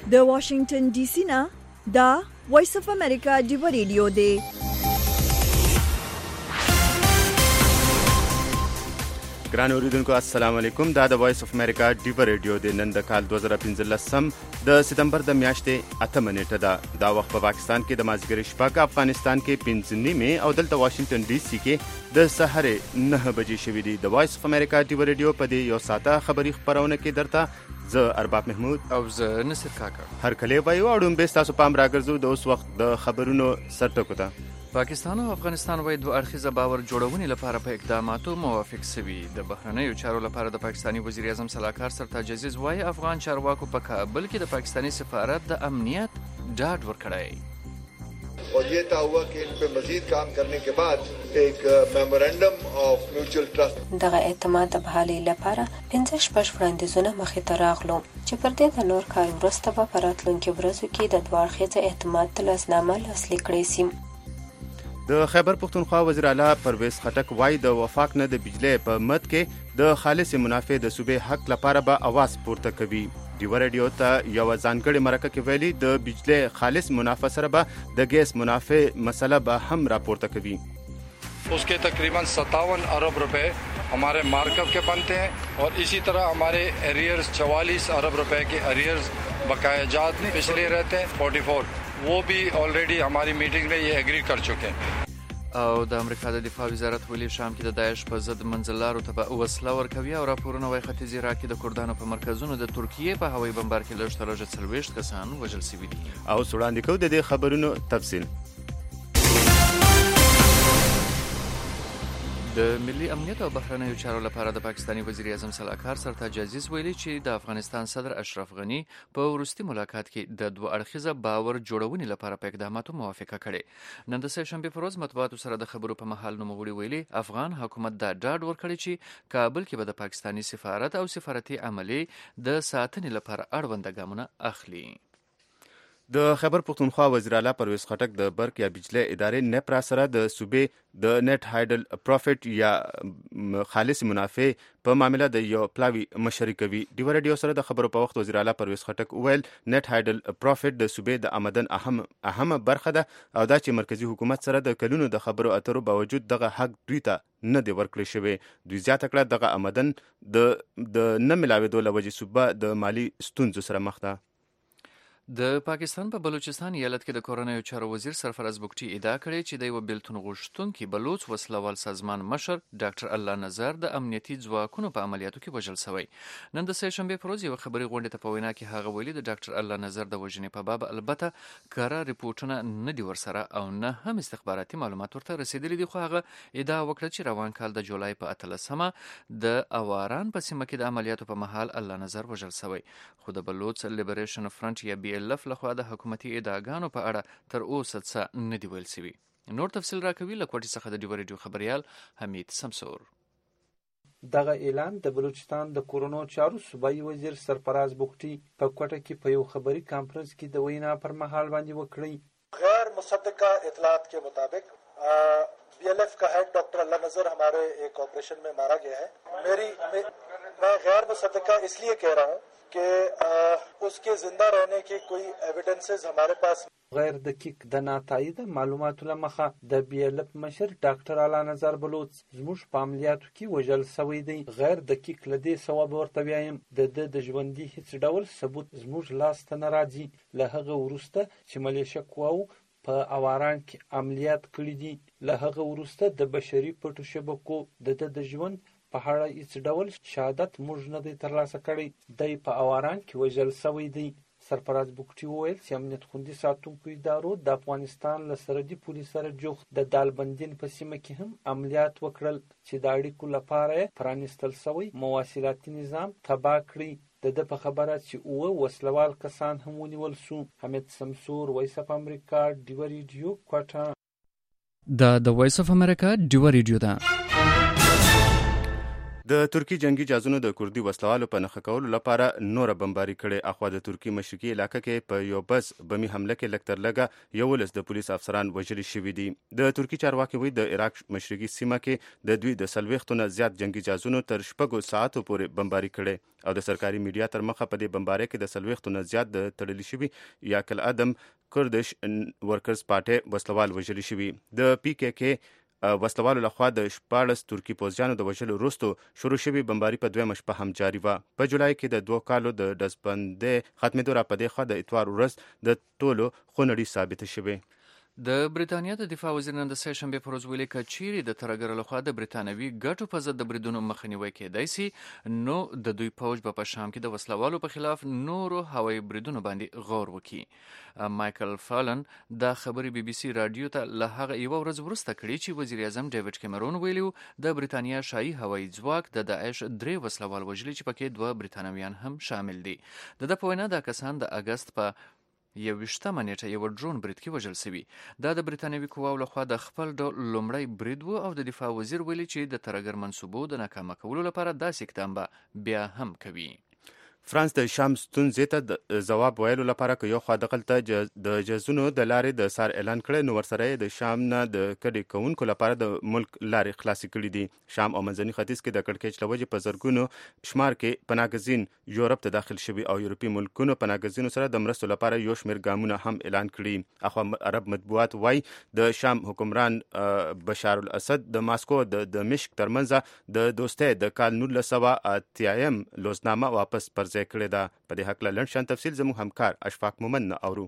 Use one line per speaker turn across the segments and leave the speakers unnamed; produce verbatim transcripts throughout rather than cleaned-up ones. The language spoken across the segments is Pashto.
د واشنگټن ډي سي نه دا وایس اف امریکا ډیو ریډیو دی.
ګران اوریدونکو السلام علیکم. دا د وایس اف امریکا ډیو ریډیو دی. نن د کال دوه زره پنځلس د ستمبر د میاشتې اتمه نیټه ده. دا وخت په پاکستان کې د مازیګر شپږ، افغانستان کې پنځه نیمې او دلته واشنگټن ډي سي کې د سحر نه بجې شوې دي. د وایس اف امریکا ډیو ریډیو په دې یو ساعته خبري خبرونه کې درته زه ارباب محمود
او زه نصر کاکړ
هر کله وایو اړوم به تاسو پام راګرځو د اوس وخت د خبرونو سرټکو ته.
پاکستان او افغانستان وایي دوه اړخیزه باور جوړونې لپاره په اقداماتو موافق شوي. د بهرنیو چارو لپاره د پاکستاني وزیر اعظم سلاکار سرتاج عزیز وایي افغان چارواکو په کابل کې د پاکستاني سفارت د امنیت ډاډ ورکړی.
और ये तय हुआ कि इन पे मजीद काम करने के बाद एक मेमोरेंडम ऑफ म्यूचुअल ट्रस्ट
دغه اعتماد د بحالۍ لپاره پنځه شپږ وړاندیزونه مخې ته راغلو چې پر دې د نور کار وروسته به په راتلونکو ورځو کې د دوه اړخیزه اعتماد د لاسنامه لاسلیک کړی شي.
د خیبر پختونخوا وزیر اعلی پرویز خټک وایي د وفاق نه د بجلی په مد کې د خالص منافع د صوبې حق لپاره به आवाज پورته کوي. ډیو ریډیو ته یو ځانګړي مرکه کې ویلي د بجلی خالص منافع سره به د ګیس منافع مسله به هم راپورته کوي.
उसके तकरीबन सत्तावन अरब रुपए हमारे मार्कअप के बनते हैं और इसी तरह हमारे एरियर्स चवालीस अरब रुपए के एरियर्स बकाया जात पिछले रहते हैं चौवालीस वो भी ऑलरेडी हमारी मीटिंग में ये एग्री कर चुके हैं.
او د امریکا د دفاع وزارت ویلي شام کې د داعش په ضد منځلارو ته به وسله ورکوي او راپورونه وايي ختیځ عراق کې د کردانو په مرکزونو د ترکیې په هوایي بمبار کې لږ تر لږه څلوېښت کسان وژل شوي دي.
او وړاندې کوو د دې خبرونو تفصیل.
د ملي امنیت او بهرنیو چارو لپاره د پاکستاني وزیر اعظم سلاکار سرتاج عزیز ویلي چې د افغانستان صدر اشرف غنی په وروستي ملاقات کې د دوه اړخیزه باور جوړونې لپاره په اقداماتو موافقه کړې. نن د سه شنبې په ورځ مطبوعاتو سره د خبرو په مهال نوموړي ویلي افغان حکومت دا ډاډ ورکړی چې کابل کې به د پاکستاني سفارت او سفارتي عملې د ساتنې لپاره اړوند ګامونه اخلي.
د خیبر پختونخوا وزیر اعلی پرویز خټک د برق یا بجلی ادارې نپرا سره د صوبې د نیټ هایډل پروفیټ یا خالص منافع په معاملې د یو پلاوی مشري کوي. ډیو ریډیو سره د خبرو په وخت وزیر اعلی پرویز خټک وویل نیټ هایډل پروفیټ د صوبې د آمدن اهم اهمه برخه ده او دا چې مرکزی حکومت سره د کلونو د خبرو اترو باوجود دغه حق دوی ته نه دی ورکړی شوی. دوی زیاته کړه دغه آمدن د د نه ملاوېدو له وجې صوبه د مالی ستونزو سره مخ ده.
د پاکستان په بلوچستان ایالت کې د کورنیو چارو وزیر سرفراز بګټي ادعا کړې چې د یو بیلتون غوښتونکي بلوچ وسلوال سازمان مشر ډاکټر الله نظر د امنیتي ځواکونو په عملیاتو کې وژل شوی. نن د سه شنبې په ورځ یو خبري غونډې ته په وینا کې هغه ویلي د ډاکټر الله نظر د وژنې په باب البته کره ریپورتونه نه دي ورسره او نه هم استخباراتي معلومات ورته رسیدلي دي، خو هغه ادعا وکړه چې روان کال د جولای په اتلسمه د اواران په سیمه کې د عملیاتو په مهال الله نظر وژل شوی. خو د بلوچ لیبریشن فرنٹ یا بی لف لخوا د حکومتي ادعاګانو په اړه تر اوسه څه نه دی ویل شوي. نور تفصیل راکوي له کوټې څخه د ډیو ریډیو خبریال حمید سمسور.
دغه اعلان د بلوچستان د کورونو چارو صوبایي وزیر سرفراز بګټي په کوټه کې په یو خبري کانفرنس کې د وینا پر مهال باندې وکړی.
غیر مصدقه اطلاعات के मुताबिक बीएलएफ का हेड डॉक्टर अल्लाह नजर हमारे एक ऑपरेशन में मारा गया है. मेरी मैं गैर मुसद्दका इसलिए कह रहा हूँ कि उसके जिंदा रहने की कोई एविडेंसेस हमारे पास
غیر دقیق د ناتایید معلوماتو لمخه د بی ال اف مشر ډاکټر اعلی نظر بلوچ زموږ په عملیاتو کې وژل شوی دی. غیر دقیق لدی ثواب ورته وایم د د ژوندۍ هیڅ ډول ثبوت زموږ لاس ته نه راځي. له هغه وروسته چې ملیشه قواو په اواران کې عملیات کړی دي، له هغه وروسته د بشري پټو شبکو د د ژوند په اړه هیڅ ډول شهادت موږ نه دی ترلاسه کړی. دی په اواران کې وژل شوی دی. سرفراز بګټي وویل چې امنیت خوندي ساتونکو ادارو د افغانستان له سرحدي پولیس سره جوخت د دالبندین په سیمه کې هم عملیات وکړل چې د اړیکو لپاره پرانیستل شوی مواصلاتي نظام تباه کړي. د د په خبره چې اوه وسلوال کسان هم ونیول شو. حمید سمسور، وایس اف امریکا، ډیو ریډیو، کوټه.
دا د وایس اف امریکا ډیو ریډیو ده.
د ترکی جنگي جهازونو د کوردي وسلوالو په نښه کولو لپاره نوره بمباري کړې. اخوا د ترکی مشرقي علاقه کې په یو بس بمي حمله کې لږ تر لږه یولس د پولیس افسران وژل شوي دي. د ترکی چارواکي وایي د عراق مشرقي سیمه کې د دوی د څلوېښتو نه زیات جنگي جهازونو تر شپږو ساعتو پورې بمباري کړې او د سرکاري میډیا تر مخه په دې بمبارۍ کې د څلوېښتو نه زیات د تړلي شوي یا کل ادم کردش ورکرز پارټي وسلوال وژل شوي. د پی کې کې وسلوالو لخوا د شپاړس ترکی پوځیانو د وژلو وروسته شروع شوې بمباري په دویمه شپه هم جاري وه. په جولای کې د دوه کالو د ډزبندۍ ختمېدو را په دې خوا د اتوار ورځ د ټولو خونړي ثابته شوې.
د بریتانیا د دفاع وزیر نن د سه شنبې پر ورځ ویلي که چیرې د ترهګرو لخوا د بریتانوي ګټو په ضد د بریدونو مخنیوی کېدای سي نو د دوی پوځ به په شام کې د وسلوالو په خلاف نورو هوایي بریدونو باندې غور وکړي. مایکل فالن دا خبرې بي بي سي رادیو ته له هغه یوه ورځ وروسته کړي چې وزیر اعظم ډیوډ کیمرون ویلي د بریتانیا شاهي هوایي ځواک د داعش درې وسلوال وژلي چې پکې دوه بریتانویان هم شامل دي. د ده په وینا دا کسان د اګست په یوویشتمه نیټه یو ډرون برید کې وژل شوي. دا د بریتانوي قواو لخوا د خپل ډول لومړی برید و او د دفاع وزیر ویلي چې د ترهګر منصوبو د ناکامه کولو لپاره داسې اقدام به بیا هم کوي.
فرانس د شام ستونزې ته د ځواب ویلو لپاره که یو خوا دغلته د جهازونو د لارې د سار اعلان کړی نو ورسره یې د شام نه د کډې کوونکو لپاره د ملک لارې خلاصې کړي دي. شام او منځني ختیځ کې د کړکېچ له وجې په زرګونو شمار کې پناهګزین یورپ ته داخل شوي او یورپي ملکونو پناهګزینو سره د مرستو لپاره یو شمېر ګامونه هم اعلان کړي. اخوا عرب مطبوعات وایي د شام حکمران بشار الاسد د ماسکو د دمشق ترمنځ د دوستۍ د کال نولس سوه اتیایم لوزنامه واپس پر کړې ده. په دې هکله لنډ شان تفصیل زموږ همکار اشفاق مومن نه اورو.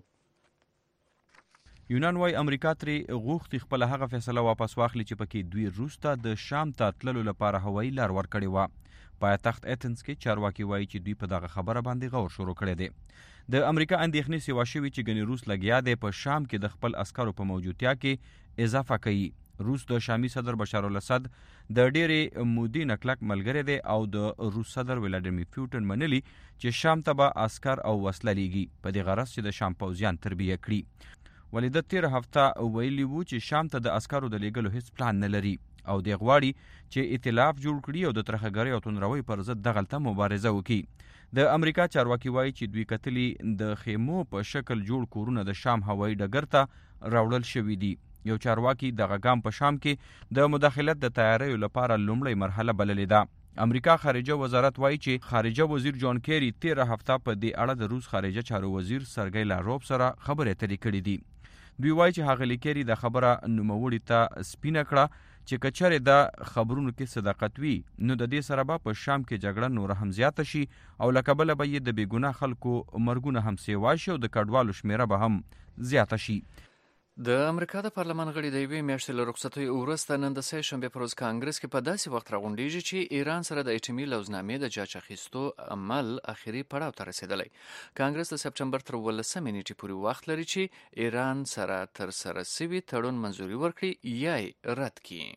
یونان وايي امریکا ترې غوښتي خپله هغه فیصله واپس واخلي چې پکې دوی روس ته د شام ته تللو لپاره هوایي لار ورکړې وه. پایتخت ایتنز کې چارواکي وایي چې دوی په دغه خبره باندې غور شروع کړی دی. د امریکا اندېښنې سیوا شوي چې ګنې روس لګیا دی په شام کې د خپل عسکرو په موجودتیا کې اضافه کوي. روس د شامي صدر بشار الاسد د ډېرې مودې نه کلک ملګری دی او د روس صدر ولادیمیر پوتین منلي چې شام ته به عسکر او وسله لیږي په دې غرض چې د شام پوځیان تربیه کړي. ولې د تېره هفته ویلي وو چې شام ته د عسکرو د لیږلو هیڅ پلان نه لري او دی غواړي چې ائتلاف جوړ کړي او د ترهګرۍ او توندروۍ پر ضد دغلته مبارزه وکړي. د امریکا چارواکي وایي چې دوی کتلي د خیمو په شکل جوړ کورونه د شام هوایي ډګر ته راوړل شوي دي. یو چارواکي دغه ګام په شام کې د مداخلت د تیاریو لپاره لومړی مرحله بللې ده. امریکا خارجه وزارت وایي چې خارجه وزیر جان کیری تیره هفته په دې اړه د روس خارجه چارو وزیر سرګی لاروف سره خبرې اترې کړې دي. دوی وایي چې هغه لیکيري د خبره نوموړي ته سپینه کړه چې کچره د خبرونو کې صداقت وي نو د دې سره به په شام کې جګړه نور هم زیاته شي او لکبل به یې د بیګناه خلکو مرګونه هم سیوا شي او د کډوالو شمیره به هم زیاته شي.
د امریکا د پارلمان غړي د یوې میاشتې له رخصتۍ وروسته نن د سه شنبې پر ورځ کانګرس کې په داسې وخت راغونډېږي چې ایران سره د اټومي لوزنامې د جاج اخیستو عمل اخري پړاو ته رسېدلی. کانګرس د سپټمبر تر ولسمې نیټې پورې وخت لري چې ایران سره ترسره سوي تړون منظوري ورکړي یا یې رد کړي.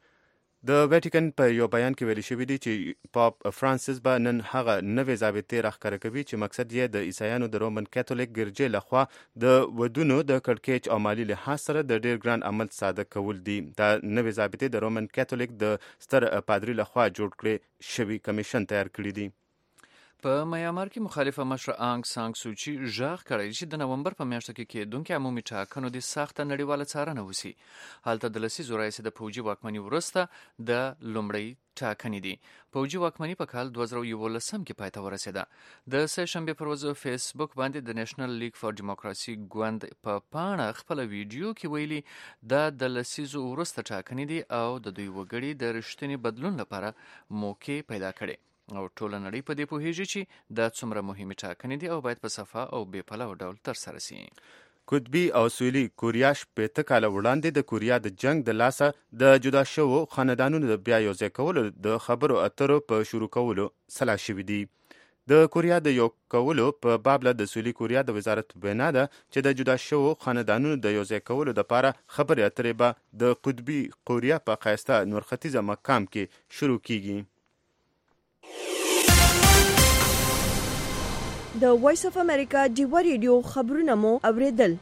د ویټیکن په یو بیان کې ویل شوي دي چې پاپ فرانسیس به نن هغه نوې ضابطې راښکاره کوي چې مقصد یې د عیسایانو د رومن کاتولیک ګرجې لخوا د ودونو د کړکېچ او مالي لحاظ سره د ډېر ګران عمل ساده کول دي. دا نوې ضابطې د رومن کاتولیک د ستر پادري لخوا جوړ کړي شوي کمیشن تیار کړي دي.
په میامار کې مخالفه مشر آنګ سانګ سوچي ژغ کړی چې د نومبر په میاشت کې کېدونکې عمومي ټاکنو د سخته نړیواله څارنه وشي. هلته د لسیزو راهیسې د پوځي واکمنۍ وروسته د لومړۍ ټاکنې دي. پوځي واکمنۍ په کال دوه زره یولسم کې پای ته ورسېده. د سه شنبې پر ورځ فیسبوک باندې د نېشنل لیګ فار ډیموکراسي ګوند په پاڼه خپله ویډیو کې ویلي دا د لسیزو وروسته ټاکنې دي او د دوی وګړي د رښتیني بدلون لپاره موقع پیدا کړي او ټوله نړۍ په دې پوهیږي چې دا څومره مهمې ټاکنې دي او باید په صفا او بې پلوه ډول ترسره شي.
قطبي او سویلي کوریا شپېته کاله وړاندې د کوریا د جنگ د لاسه د جدا شوو خاندانونو د بیا یوځای کولو د خبرو اترو په شروع کولو سلا شوي دي. د کوریا د یو کولو په بابله د سویلي کوریا د وزارت وینا ده چې د جدا شوو خاندانونو د یوځای کولو لپاره خبرې اترې به د قطبي کوریا په ښایسته نورختیځه مقام کې شروع کیږي.
د وایس اف امریکا ډیوا ریډیو خبرونه مو اوریدل.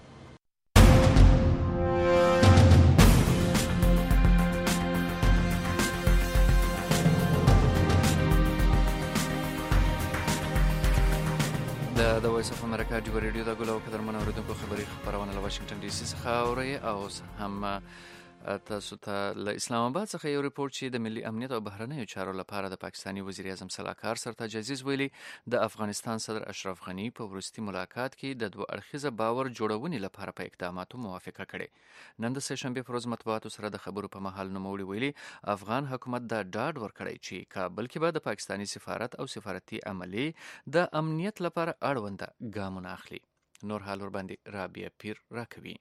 د وایس اف امریکا ډیو ریډیو د ګلو قدرمن اوریدونکو خبري خبرونه له واشنگټن ډي سي څخه اوري او هم تاسو ته له اسلام آباد څخه یو ریپورت چې د ملي امنیت او بهرنیو چارو لپاره د پاکستاني وزیر اعظم سلاکار سرتاج عزیز ویلي د افغانستان صدر اشرف غنی په وروستي ملاقات کې د دوه اړخیزه باور جوړونې لپاره په اقداماتو موافقه کړې. نن د سه شنبه پر ورځ مطبوعاتو سره د خبرو په مهال نوموړي ویلي افغان حکومت د ډاډ ورکړی چې کابل کې به د پاکستاني سفارت او سفارتي عملي د امنیت لپاره اړونده ګامونه اخلي. نور حال ور باندې رابعه پیر راکوي.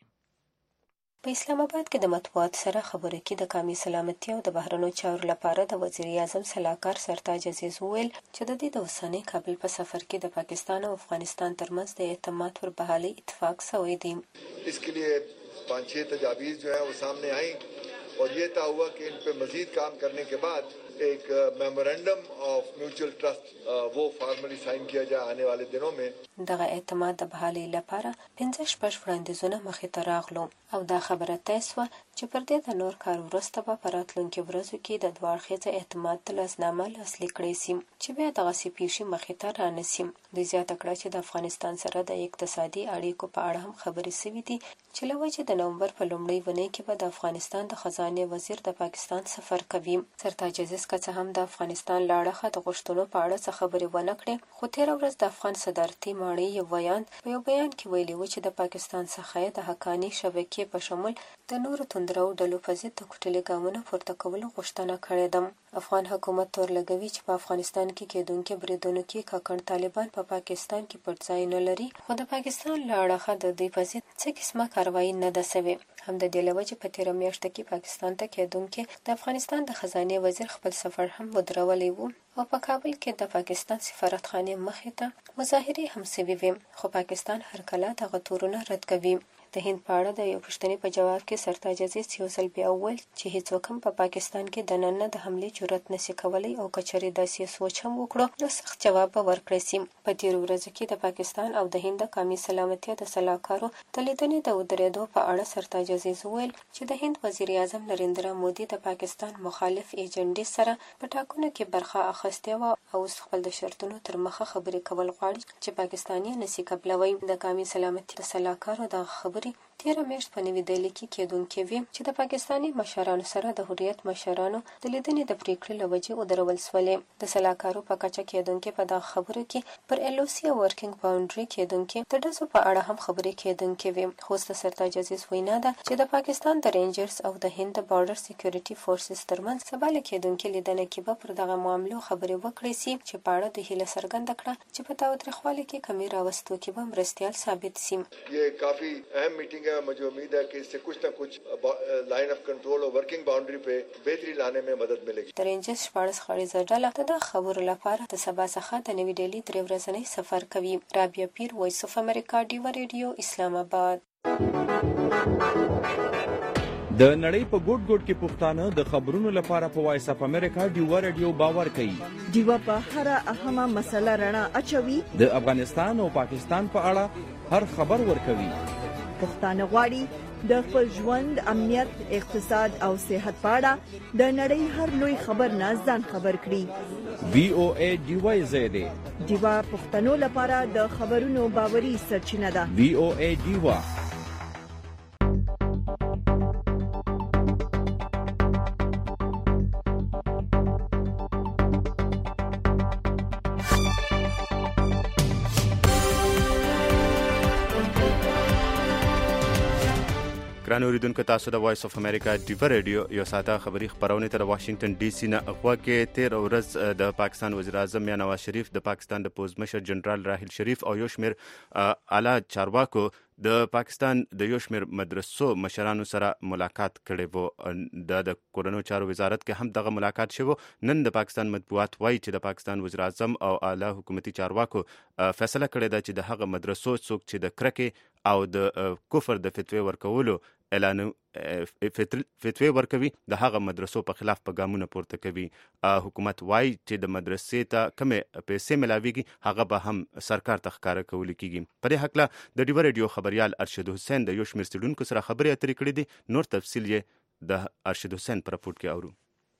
په اسلام آباد کې د مطبوعات سره خبرو کې د قومي سلامتي او د بهرنیو چارو لپاره د وزیر اعظم سلاکار سرتاج عزیز وویل چې د دې د اوسنۍ کابل په سفر کې د پاکستان او افغانستان ترمنځ د اعتماد پر بحالي اتفاق شوی دی.
इसके लिए पाँच छह तजावीज़ जो है वो सामने आई और ये तय हुआ कि इन पे मजीद काम करने के बाद एक मेमोरेंडम ऑफ म्यूचुअल ट्रस्ट वो फॉर्मली साइन किया जाए आने वाले दिनों में.
دغه اعتماد د بحالي لپاره پنځه شپږ وړاندیزونه مخې ته راغلو او دا خبره تایید شوه چې پر دې د نور کار وروسته به په راتلونکو ورځو کې د دوه اړخیزه اعتماد د لاسنامه لاسلیک کړی شي چې بیا دغسې پیښې مخې ته رانسي. دوی زیاته کړه چې د افغانستان سره د اقتصادي اړیکو په اړه هم خبرې شوې دي چې له وجې د نومبر په لومړۍ اونۍ کې به د افغانستان د خزانې وزیر د پاکستان سفر کوي. سرتاج عزیز که څه هم د افغانستان له اړخه د غوښتنو په اړه څه خبرې ونه کړې، خو تېره ورځ د افغان صدارتي ماڼۍ یو ویان په یو بیان کې ویلي و چې د پاکستان څخه د حقاني شبکې په شمول د نورو توندرو ډلو په ضد د کوټلې ګامونو پورته کولو غوښتنه کړې ده. افغان حکومت تور لګوي چې په افغانستان کې کېدونکي بریدونو کې کاکړ طالبان په پا پاکستان کې پټ ځای نه لري، خو د پاکستان له اړخه د دوی په ضد څه قسمه کاروایي نه ده سوې. هم د دې له وجې په تېره میاشت کې پاکستان ته کېدونکي د افغانستان د خزانې وزیر خپل سفر هم ودرولی و او په کابل کې د پاکستان سفارتخانې مخې ته مظاهرې هم شوې وې، خو پاکستان هر کله دغه تورونه رد کوي. د هند په اړه د یو پوښتنې په جواب کې سرتاج عزیز یو ځل بیا وویل چې هیڅوک هم په پاکستان کې دننه د حملې جرأت نشي کولی او که چېرې داسې سوچ هم وکړو نو سخت جواب به ورکړی شي. په تېرو ورځو کې د پاکستان او د هند د قومي سلامتي د سلاکارو د لیدنې د ودرېدو په اړه سرتاج عزیز وویل چې د هند وزیر اعظم نریندرا مودي د پاکستان مخالف ایجنډې سره په ټاکنو کې برخه اخیستې وه او اوس خپل د شرطونو تر مخه خبرې کول غواړي چې پاکستاني نشي قبلوي. د قومي سلامتي د سلاکارو دغه خبرې تېره میاشت په نوي دهلي کې کېدونکې وې چې د پاکستاني مشرانو سره د حریت مشرانو د لیدنې د پریکړې له وجې ودرول شولې. د سلاکارو په کچه کېدونکې په دغه خبرو کې پر ایل او سی او ورکینګ باونډري کېدونکې د ډزو په اړه هم خبرې کېدونکې وې. خو د سرتاج عزیز وینا ده چې د پاکستان د رینجرز او د هند د بارډر سکیورټي فورسز ترمنځ سبا له کېدونکې لیدنه کې به پر دغه معاملو خبرې وکړې شي چې په اړه د هیله څرګنده کړه چې په تاوتریخوالي کې کمی راوستو کې به مرستیال ثابت شي.
یہ کافی اہم میٹنگ ہے، مجھے امید ہے کہ اس سے کچھ نہ کچھ لائن آف کنٹرول اور ورکنگ باؤنڈری پہ بہتری لانے میں مدد ملے گی.
د رینجرز شپاړس غړیزه ډله د دغه خبرو لپاره د سبا څخه د نوي ډیلي درې ورځنی سفر کوي. رابعه پیر، وایس اف امریکا، ډیو ریډیو، اسلام آباد.
د نړۍ په ګوټ ګوټ کې پښتانه د خبرونو لپاره په وایس اف امریکا ډیو ریډیو باور کوي.
ډیو په هر اهمه مسله رڼا اچوي.
د افغانستان او پاکستان په اړه هر خبر ورکوي.
پښتانه غواړي د خپل ژوند، امنیت، اقتصاد او صحت په اړه د نړۍ هر لوی خبر نه ځان خبر کړي.
وی او ای ډیو زیاده
ډیو پښتنو لپاره د خبرونو باوري سرچینه ده.
وی او ای ډیو
ګران اوریدونکو، تاسو د وایس اف امریکا ډیو ریډیو یو ساعته خبري خبرونه تر واشنگټن ډي سي نه غوا کې تیر ورځ د پاکستان وزیر اعظم یا نواز شریف د پاکستان د پوز مشر جنرال راحیل شریف او یو شمیر اعلی چارواکو د پاکستان د یو شمیر مدرسو مشرانو سره ملاقات کړی وو. د کورونو چارو وزارت کې هم دغه ملاقات شوی. نن د پاکستان مطبوعات وایي چې د پاکستان وزیر اعظم او اعلی حکومتي چارواکو فیصله کړې ده چې د هغه مدرسو څوک چې د کرکې او د کفر د فتوی ورکولو اعلان فتوی ورکوي د هغه مدرسو په خلاف په ګامونه پورته کوي. حکومت وایي چې د مدرسې ته کمې پیسې ملاویږي هغه به هم سرکار ته ښکاره کولی کیږي. په دې هکله د ډیو ریډیو خبریال ارشد حسین د یو شمېر څېړونکو سره خبرې اترې کړې دي. نور تفصیل یې د ارشد حسین په رپورټ کې اورو.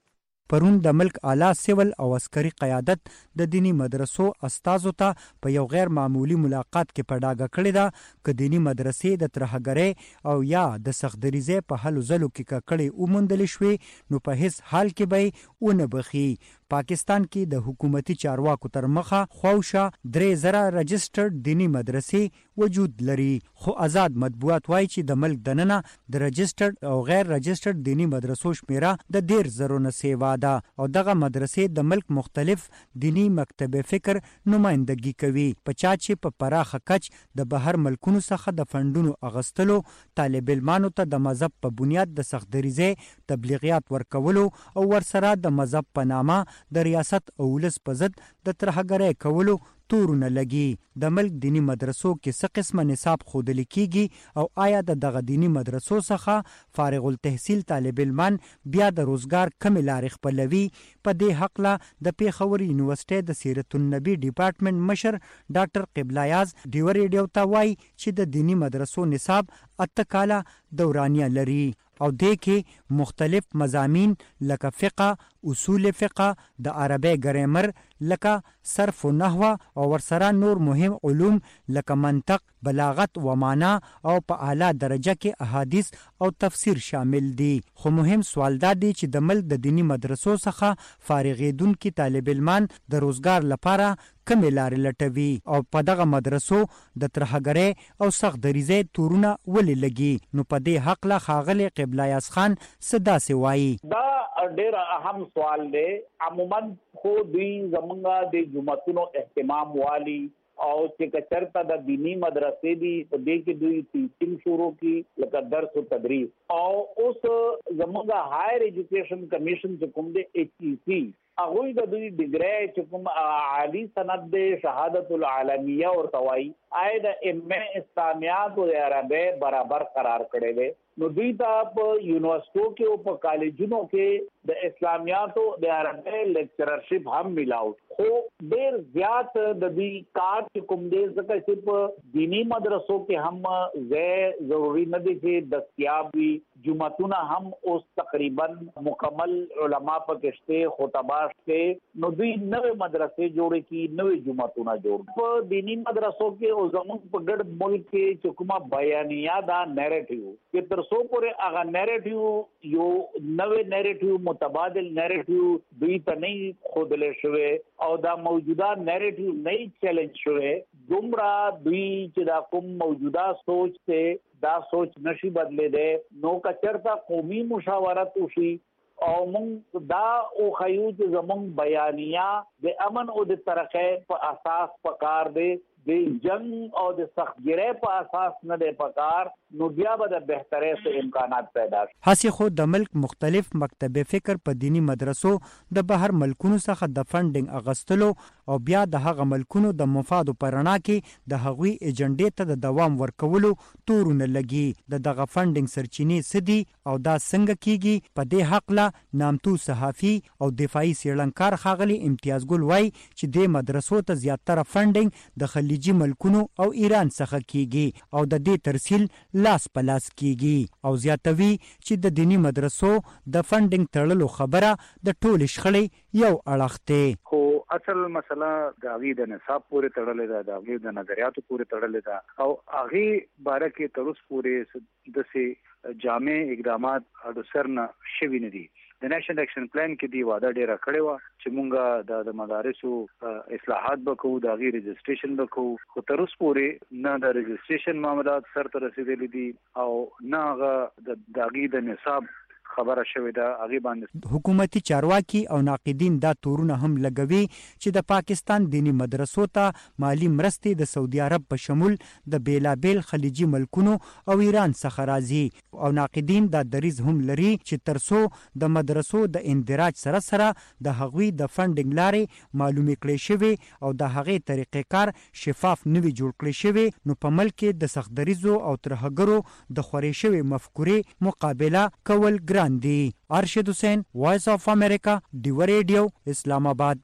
پرون د ملک اعلی سیول او عسکري قیادت د دینی مدرسو استازو ته په یو غیر معمولی ملاقات کې په ډاګه کړې ده چې دینی مدرسې د ترهګرۍ او یا د سختدریزۍ په هلو ځلو کې ککړې وموندل شوې نو په هیڅ حال کې به ونه بخي. پاکستان کې د حکومتي چارواکو تر مخه خواوشا درې زره رجسټرډ دینی مدرسې وجود لري، خو آزاد مطبوعات وایي چې د ملک دننه د رجسټرډ او غیر رجسټرډ دینی مدرسو شمیره د ډیر زرو نه سیوا ده او دغه مدرسې د ملک مختلف دینی مکتب فکر نمائندګي کوي. په چا چې په پراخه کچ د بهر ملکونو څخه د فندونو اغستلو، طالب علمانو ته د مذهب په بنیاد د سختدریزۍ تبلیغیات ورکولو او ورسره د مذهب په نامه د ریاست او ولس په ضد د ترهګرۍ کولو تورونه لګي. د ملک دینی مدرسو کې څه قسمه نصاب ښودل کیږي او آیا د دغه دینی مدرسو څخه فارغ التحصیل طالب علمان بیا د روزګار کمې لارې خپلوي؟ په دې هکله د پیښور یونیورسټۍ د سیرت النبی ډیپارټمنټ مشر ډاکټر قبلایاز ډیو ریډیو ته وایي چې د دینی مدرسو نصاب اته کاله دورانیه لري او دې کې مختلف مضامین لکه فقه، اصول فقه، د عربی ګرامر لکه صرف و نحو او ورسره نور مهم علوم لکه منطق، بلاغت و معنا او په اعلی درجه کې احادیث او تفسیر شامل دي. خو مهم سوال دا دی چې د ملک د دینی مدرسو څخه فارغیدونکي طالب علمان د روزګار لپاره کمې لارې لټوي او په دغه مدرسو د ترهګرۍ او سختدریزۍ تورونه ولې لګي؟ نو په دې هکله ښاغلی قبلایاز خان څه داسې وایي.
دا ډېر اهم سوال دی. عموما خو دوی زمونږ د جوماتونو اهتمام والی او چې چرته د دینی مدرسې دي په دې کې دوی ټیچینګ شروع کی لکه درس او تدریس او اوس زمونږ هایر ایجوکیشن کمیشن چې کوم دی ایچ ای سی هغه د دوی ډیګری چې کوم عالی سند دی شهادت العالمیه او توای آی د ایم ای اسلامیات او عربی برابر قرار کړي دي. نو دوی ته په یونیورسيټو کې او په کالجونو کې د اسلامیات او د عربی لیکچررشپ هم ملاو، خو ډیر زیات د دې کار کوم دی ځکه چې په دینی مدرسو کې هم زه ضروری نه دي چې دستیاب وي. جمعتونه هم اوس تقریبا مکمل علما پکشته خطبه شته، نو دوی نوې مدرسې جوړې کی، نوې جمعتونه جوړ. په دینی مدرسو کې او زموږ په ګډ ملک کې چې کومه بیانیه دا نیریټیو چې تر څو پورې هغه نیریټیو یو نوې نیریټیو متبادل نیریټیو دوی ته نه خودلې شوی او دا موجوده نیریټیو نه چیلنج شوی، دومره دوی چې دا کوم موجوده سوچ ته دا سوچ نشي بدلې ده. نو کچرتا قومي مشاورت وشي او موږ دا او خیو چې زموږ بیانیه د امن او د ترقۍ په اساس پکار دی، د جنگ او د سختګیرۍ په اساس نه دی پکار، نو بیا به د بهترۍ څه امکانات پیدا شي.
هسې خو د ملک مختلف مکتب فکر په دینی مدرسو د بهر ملکونو څخه د فنډینګ اغستلو او بیا د هغه ملکونو د مفادو په رڼا کې د هغوی ایجنډې ته د دوام ورکولو تورونه لګي. د دغه فنډینګ سرچینې څه دي او دا څنګه کیږي؟ په دې هکله نامتو صحافي او دفاعي څېړنکار ښاغلي امتیاز ګل وایي چې دې مدرسو ته زیاتره فنډینګ د خلیجي ملکونو او ایران څخه کیږي او د دې ترسیل لاس په لاس کیږي او زیاتوي چې د دینی مدرسو د فنډینګ تړلو خبره د ټولې شخړې یو اړخ دی.
خو اصل مسله د هغې د نصاب پورې تړلې ده، د هغې د نظریاتو پورې تړلې ده او هغې باره کې تر اوسه پورې داسې جامع اقدامات د سر نه شوي نه دي. د نیشنل اکشن پلان کې دی واده ډیره کړې وه چې مونږ د مدارسو اصلاحات به کوو، د هغې رجسټریشن به کوو، خو تر اوسه پورې نه د رجسټریشن معاملات سر ته رسېدلي دي او نه هغه د هغې د نصاب خبره شوې ده. هغې باندې
حکومتي چارواکي او ناقدین دا تورونه هم لګوي چې د پاکستان دینی مدرسو ته مالی مرستې د سعودي عرب په شمول د بیلابیل خلیجي ملکونو او ایران څخه راځي او ناقدین دا دریځ هم لري چې ترڅو د مدرسو د اندراج سره سره د هغوی د فنډینګ لارې معلومې کړې شوې او د هغې طریقې کار شفاف نوي جوړ کړې شوې، نو په ملک کې د سختدریزو او ترهګرو د خورې شوې مفکورې مقابله کول ګران دی. ارشد حسین، وائس آف امریکا، ډیو ریډیو، اسلام آباد.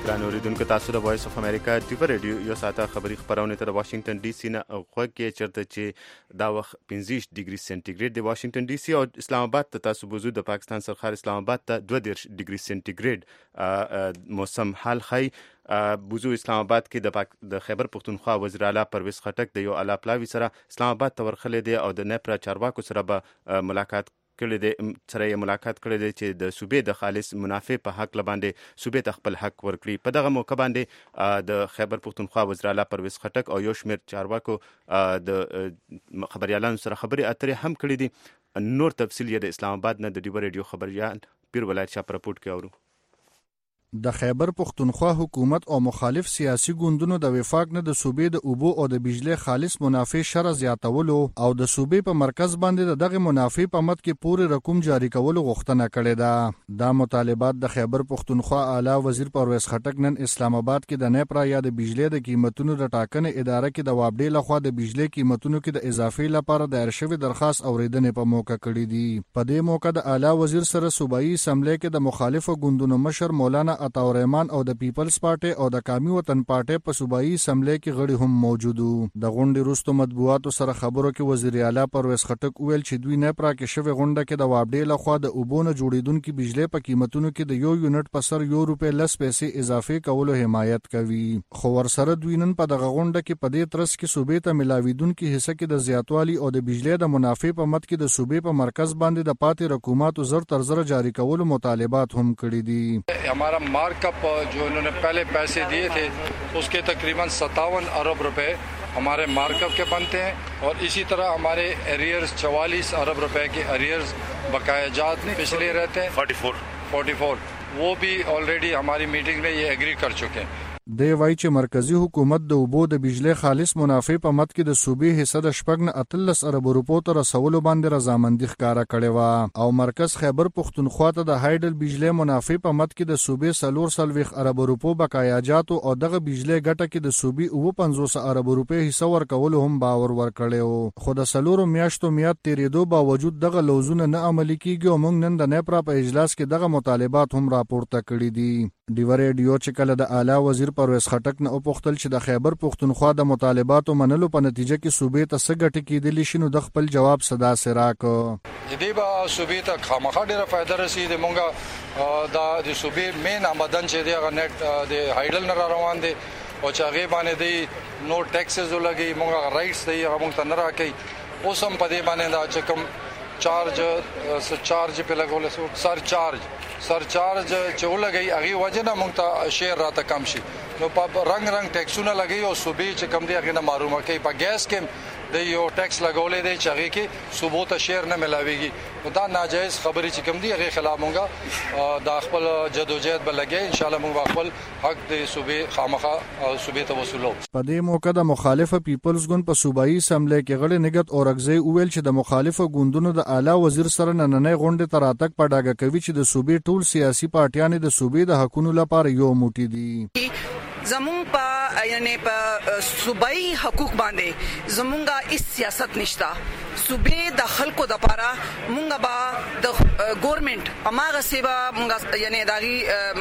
ګران اوریدونکو تاسو د وایس اف امریکا ټیپ رادیو یو ساعته خبری خبرونه تر واشنگټن ډي سي نه غوږ کې چرته چې دا وخت پنځه ډیګري سنټیګریډ د واشنگټن ډي سي او اسلام آباد ته تاسو بوزو د پاکستان سرخار اسلام آباد ته دوه ډیګري سنټیګریډ موسم حال خی بوزو اسلام آباد کې د پاک د خیبر پختونخوا وزیر اعلی پرویز خټک د یو اعلی پلاوی سره اسلام آباد ته ورخلې دی او د نیپرا چارواکو سره به ملاقات کړي د سره ملاقات کړي دی چې د صوبې د خالص منافع په حق لباندې صوبې ته خپل حق ورکړي. په دغه موقع باندې د خیبر پختونخوا وزیر اعلی پرویز خټک او یو شمېر چارواکو د خبريالانو سره خبرې اترې هم کړې دي. نور تفصیل یې د اسلام آباد نه د ډیو رادیو خبريال پیر ولایت شاه په رپورټ کې اورو.
د خیبر پختونخوا حکومت او مخالف سیاسي ګوندونو د وفاق نه د صوبې د اوبو او د بجلی خالص منافع شر زیاتولو او د صوبې په مرکز باندې د دغه منافع په مد کې پوره رقم جاری کولو غوښتنه کړې ده. دا مطالبات د خیبر پختونخوا اعلی وزیر پرویز خټک نن اسلام آباد کې د نیپرا یا د بجلی د قیمتونو د ټاکنې اداره کې د وابډې لخوا د بجلی قیمتونو کې د اضافي لپاره د ارشیوي درخواست اوریدنې په موقع کړې دي. په دې موقع د اعلی وزیر سره صوبایي اسمبلی کې د مخالفو ګوندونو مشر مولانا عطا الرحمن او د پیپلز پارټي او د قومي وطن پارټي په صوبایي اسمبلی کې غړي هم موجود وو. د غونډې وروسته مطبوعاتو سره خبرو کې وزیر اعلی پرویز خټک ویل چې دوی نه پرا کې شوی غونډه کې د وابډې لخوا د اوبونه جوړیدونکو بجلی په قیمتونو کې د یو یونټ په سر یو روپے لس پیسې اضافه کولو حمایت کوي. خو ورسره دوی نن په دغه غونډه کې په دې ترڅ کې صوبې ته ملاویدونکو حصہ کې د زیاتوالي او د بجلی د منافع په مد کې د صوبې په مرکز باندې د پاتې رقوماتو زر تر زر جاری کولو مطالبات هم کړي دي.
हमारा मार्कअप जो इन्होंने पहले पैसे दिए थे उसके तकरीबन सत्तावन अरब रुपए हमारे मार्कअप के बनते हैं और इसी तरह हमारे एरियर्स चवालीस अरब रुपए के एरियर्स बकायाजात पिछले रहते हैं चौवालीस वो भी ऑलरेडी हमारी मीटिंग में ये एग्री कर चुके हैं.
دی وای چې مرکزی حکومت د اوبو د بجلی خالص منافع په مد کې د صوبې حصہ د شپږ نه اتلس ارب روپو تر رسولو باندې رضامندي ښکارا کړې و او مرکز خیبر پختونخوا ته د هایډل بجلی منافع په مد کې د صوبې سلور سلويخ ارب روپو بقایاجات او دغه بجلی ګټه کې د صوبې او پنځوس ارب روپے حصہ ورکول هم باور ورکړیو. خو د سلور میاشتو میاد تیریدو باوجود دغه لوزونه نه عملی کیږي او موږ نن د نیپرا په اجلاس کې دغه مطالبات هم راپورته کړي دي. ډیو رادیو چې کله د اعلی وزیر پرویز خټک نه وپوښتل چې د خیبر پختونخوا د مطالباتو منلو په نتیجه کې صوبې ته څه ګټه کېدلی شي نو د خپل جواب صدا سره راکړ.
دې به صوبې ته خامخا ډیره فائدہ رسیدي. مونږه د صوبې مین آمدن چې دی هغه نت د هایډل نه روان دي او چې هغه باندې دی نو ټیکسز ولګي مونږه رائټس دی هغه مونږ ته نه راکې. اوس هم په دې باندې دا چې کوم چارج س چارج په لګول سر چارج سر چارج چې ولګي هغه وجه نه مونږ ته شیر راته کم شي. نو په رنگ رنگ ټیکسونه لګي او صوبې چې کم دی هغه نه معلومه کوي. په ګیس کې د یو ټیکس لګولې دی چې هغه کې صوبو ته شیر نه ملاويږي. نو دا ناجایز خبرې چې کم دی هغه خلاف مونږه د خپل جدوجہد بل لګي. ان شاء الله مونږ خپل حق د صوبې خامخا صوبې ته وصولو.
په دې موقع د مخالفه پیپلز ګوند په صوبایي اسمبلی کې غړي نګت اورګزی وویل چې د مخالفه ګوندونو د اعلی وزیر سره نننې غونډه ته راتګ په ډاګه کوي چې د صوبې ټول سیاسي پارټیان د صوبې د حقوقو لپاره یو موټی دي.
زمون په یعنی په صوبایي حقوق باندې زمونږه اس سیاست نشتا. صوبې د خلکو د لپاره مونږه با د ګورنمنت اماغه سیوا مونږه یعنی داغي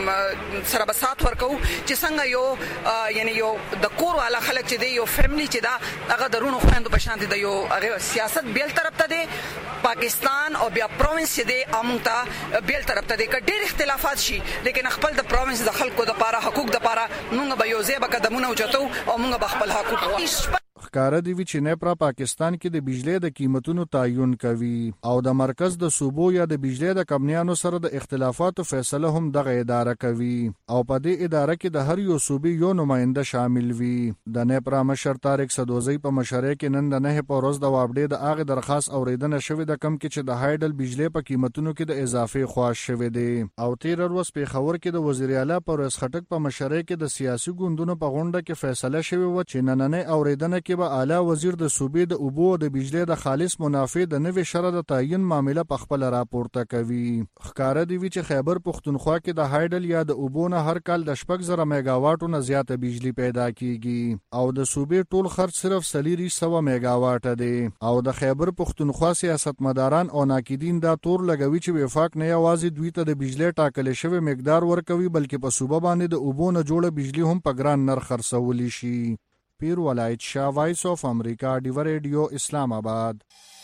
سره بسات ورکو چې څنګه یو یعنی یو د کور والا خلک چې دی یو فیملی چې دا هغه درونو خويندو په شان دي د یو هغه سیاست بیل طرف ته دی. پاکستان او بیا پروینس دی امونته بیل طرف ته دی ک ډېر اختلافات شي لیکن خپل د پروینس د خلکو د لپاره حقوق د لپاره مونږ به یو ځای به قدمونه اوچتو او مونږ به خپل حقوق وایو.
ښکارا دی چې نیپرا پاکستان کې د بجلی د قیمتونو تعین کوي او د مرکز د صوبو یا د بجلی د کمپنیانو سره د اختلافاتو فیصله هم دغه اداره کوي او په دې اداره کې د هر یو صوبې یو نماینده شامل وي. د نیپرا مشر طارق سدوزی په مشرۍ کې نن د نه په ورځ د وابډې د اغه درخواست اوریدنه شوې د کم کې چې د هایډل بجلی په قیمتونو کې د اضافي خواش شوې دي. او تیر ورځ په خبر کې د وزیر اعلی پرویز خټک په مشرۍ کې د سیاسي ګوندونو په غونډه کې فیصله شوې و چې نننې اوریدنه کې نائب اعلی وزیر د صوبې د اوبو او د بجلی د خالص منافع د نوې شرع د تعین معاملې په خپل راپورته کوي. ښکاره دی چې خیبر پښتونخوا کې د هایډل یا د اوبو نه هر کال د شپږ زره میگاواټو نه زیاته بجلی پیدا کیږي او د صوبې ټول خرج صرف سلیری سوه میگاواټه دی او د خیبر پښتونخوا سیاستمداران او ناقدین دا تور لګوي چې وفاق نه یوازې دوی ته د بجلی ټاکل شوی مقدار ورکوي بلکې په صوبه باندې د اوبو نه جوړه بجلی هم په ګران نرخ خرڅولی شي. پیر ولایت شاه، وایس اف امریکا، ډیو ریډیو، اسلام آباد.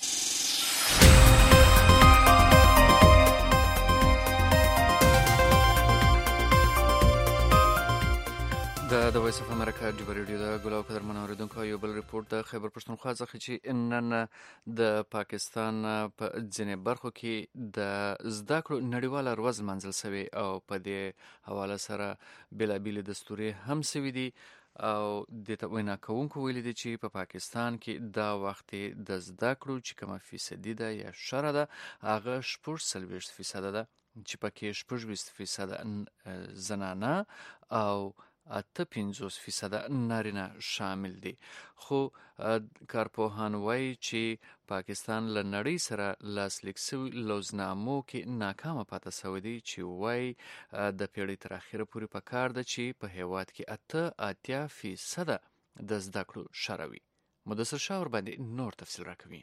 د وایس اف امریکا ډیو ریډیو د ګلاو قدرمن اوریدونکو یو بل ریپورت د خیبر پښتونخوا څخه چې نن د پاکستان په ځینې برخو کې د زده کړو نړیواله ورځ منځل شوې او په دې حواله سره بېلابېلې دستورې هم شوي دي او د وینا کوونکو ویلي دي چې په پاکستان کې دا وخت د زده کړو چې کومه فیصدي ده یا شره ده هغه شپږ څلوېښت فیصده ده چې پکې شپږ ویشت فیصده زنانه او اته پنځوس فیصده نارینه شامل دي. خو کارپوهان وایي چې پاکستان له نړۍ سره لاسلیک شوي لوزنامو کې ناکامه پاتې شوی دی چې وایي د پیړۍ تر اخره پورې پکار ده چې په هیواد کې اته اتیا فیصده د زده کړو شره وي. مدثر شاه ورباندې نور تفصیل راکوي.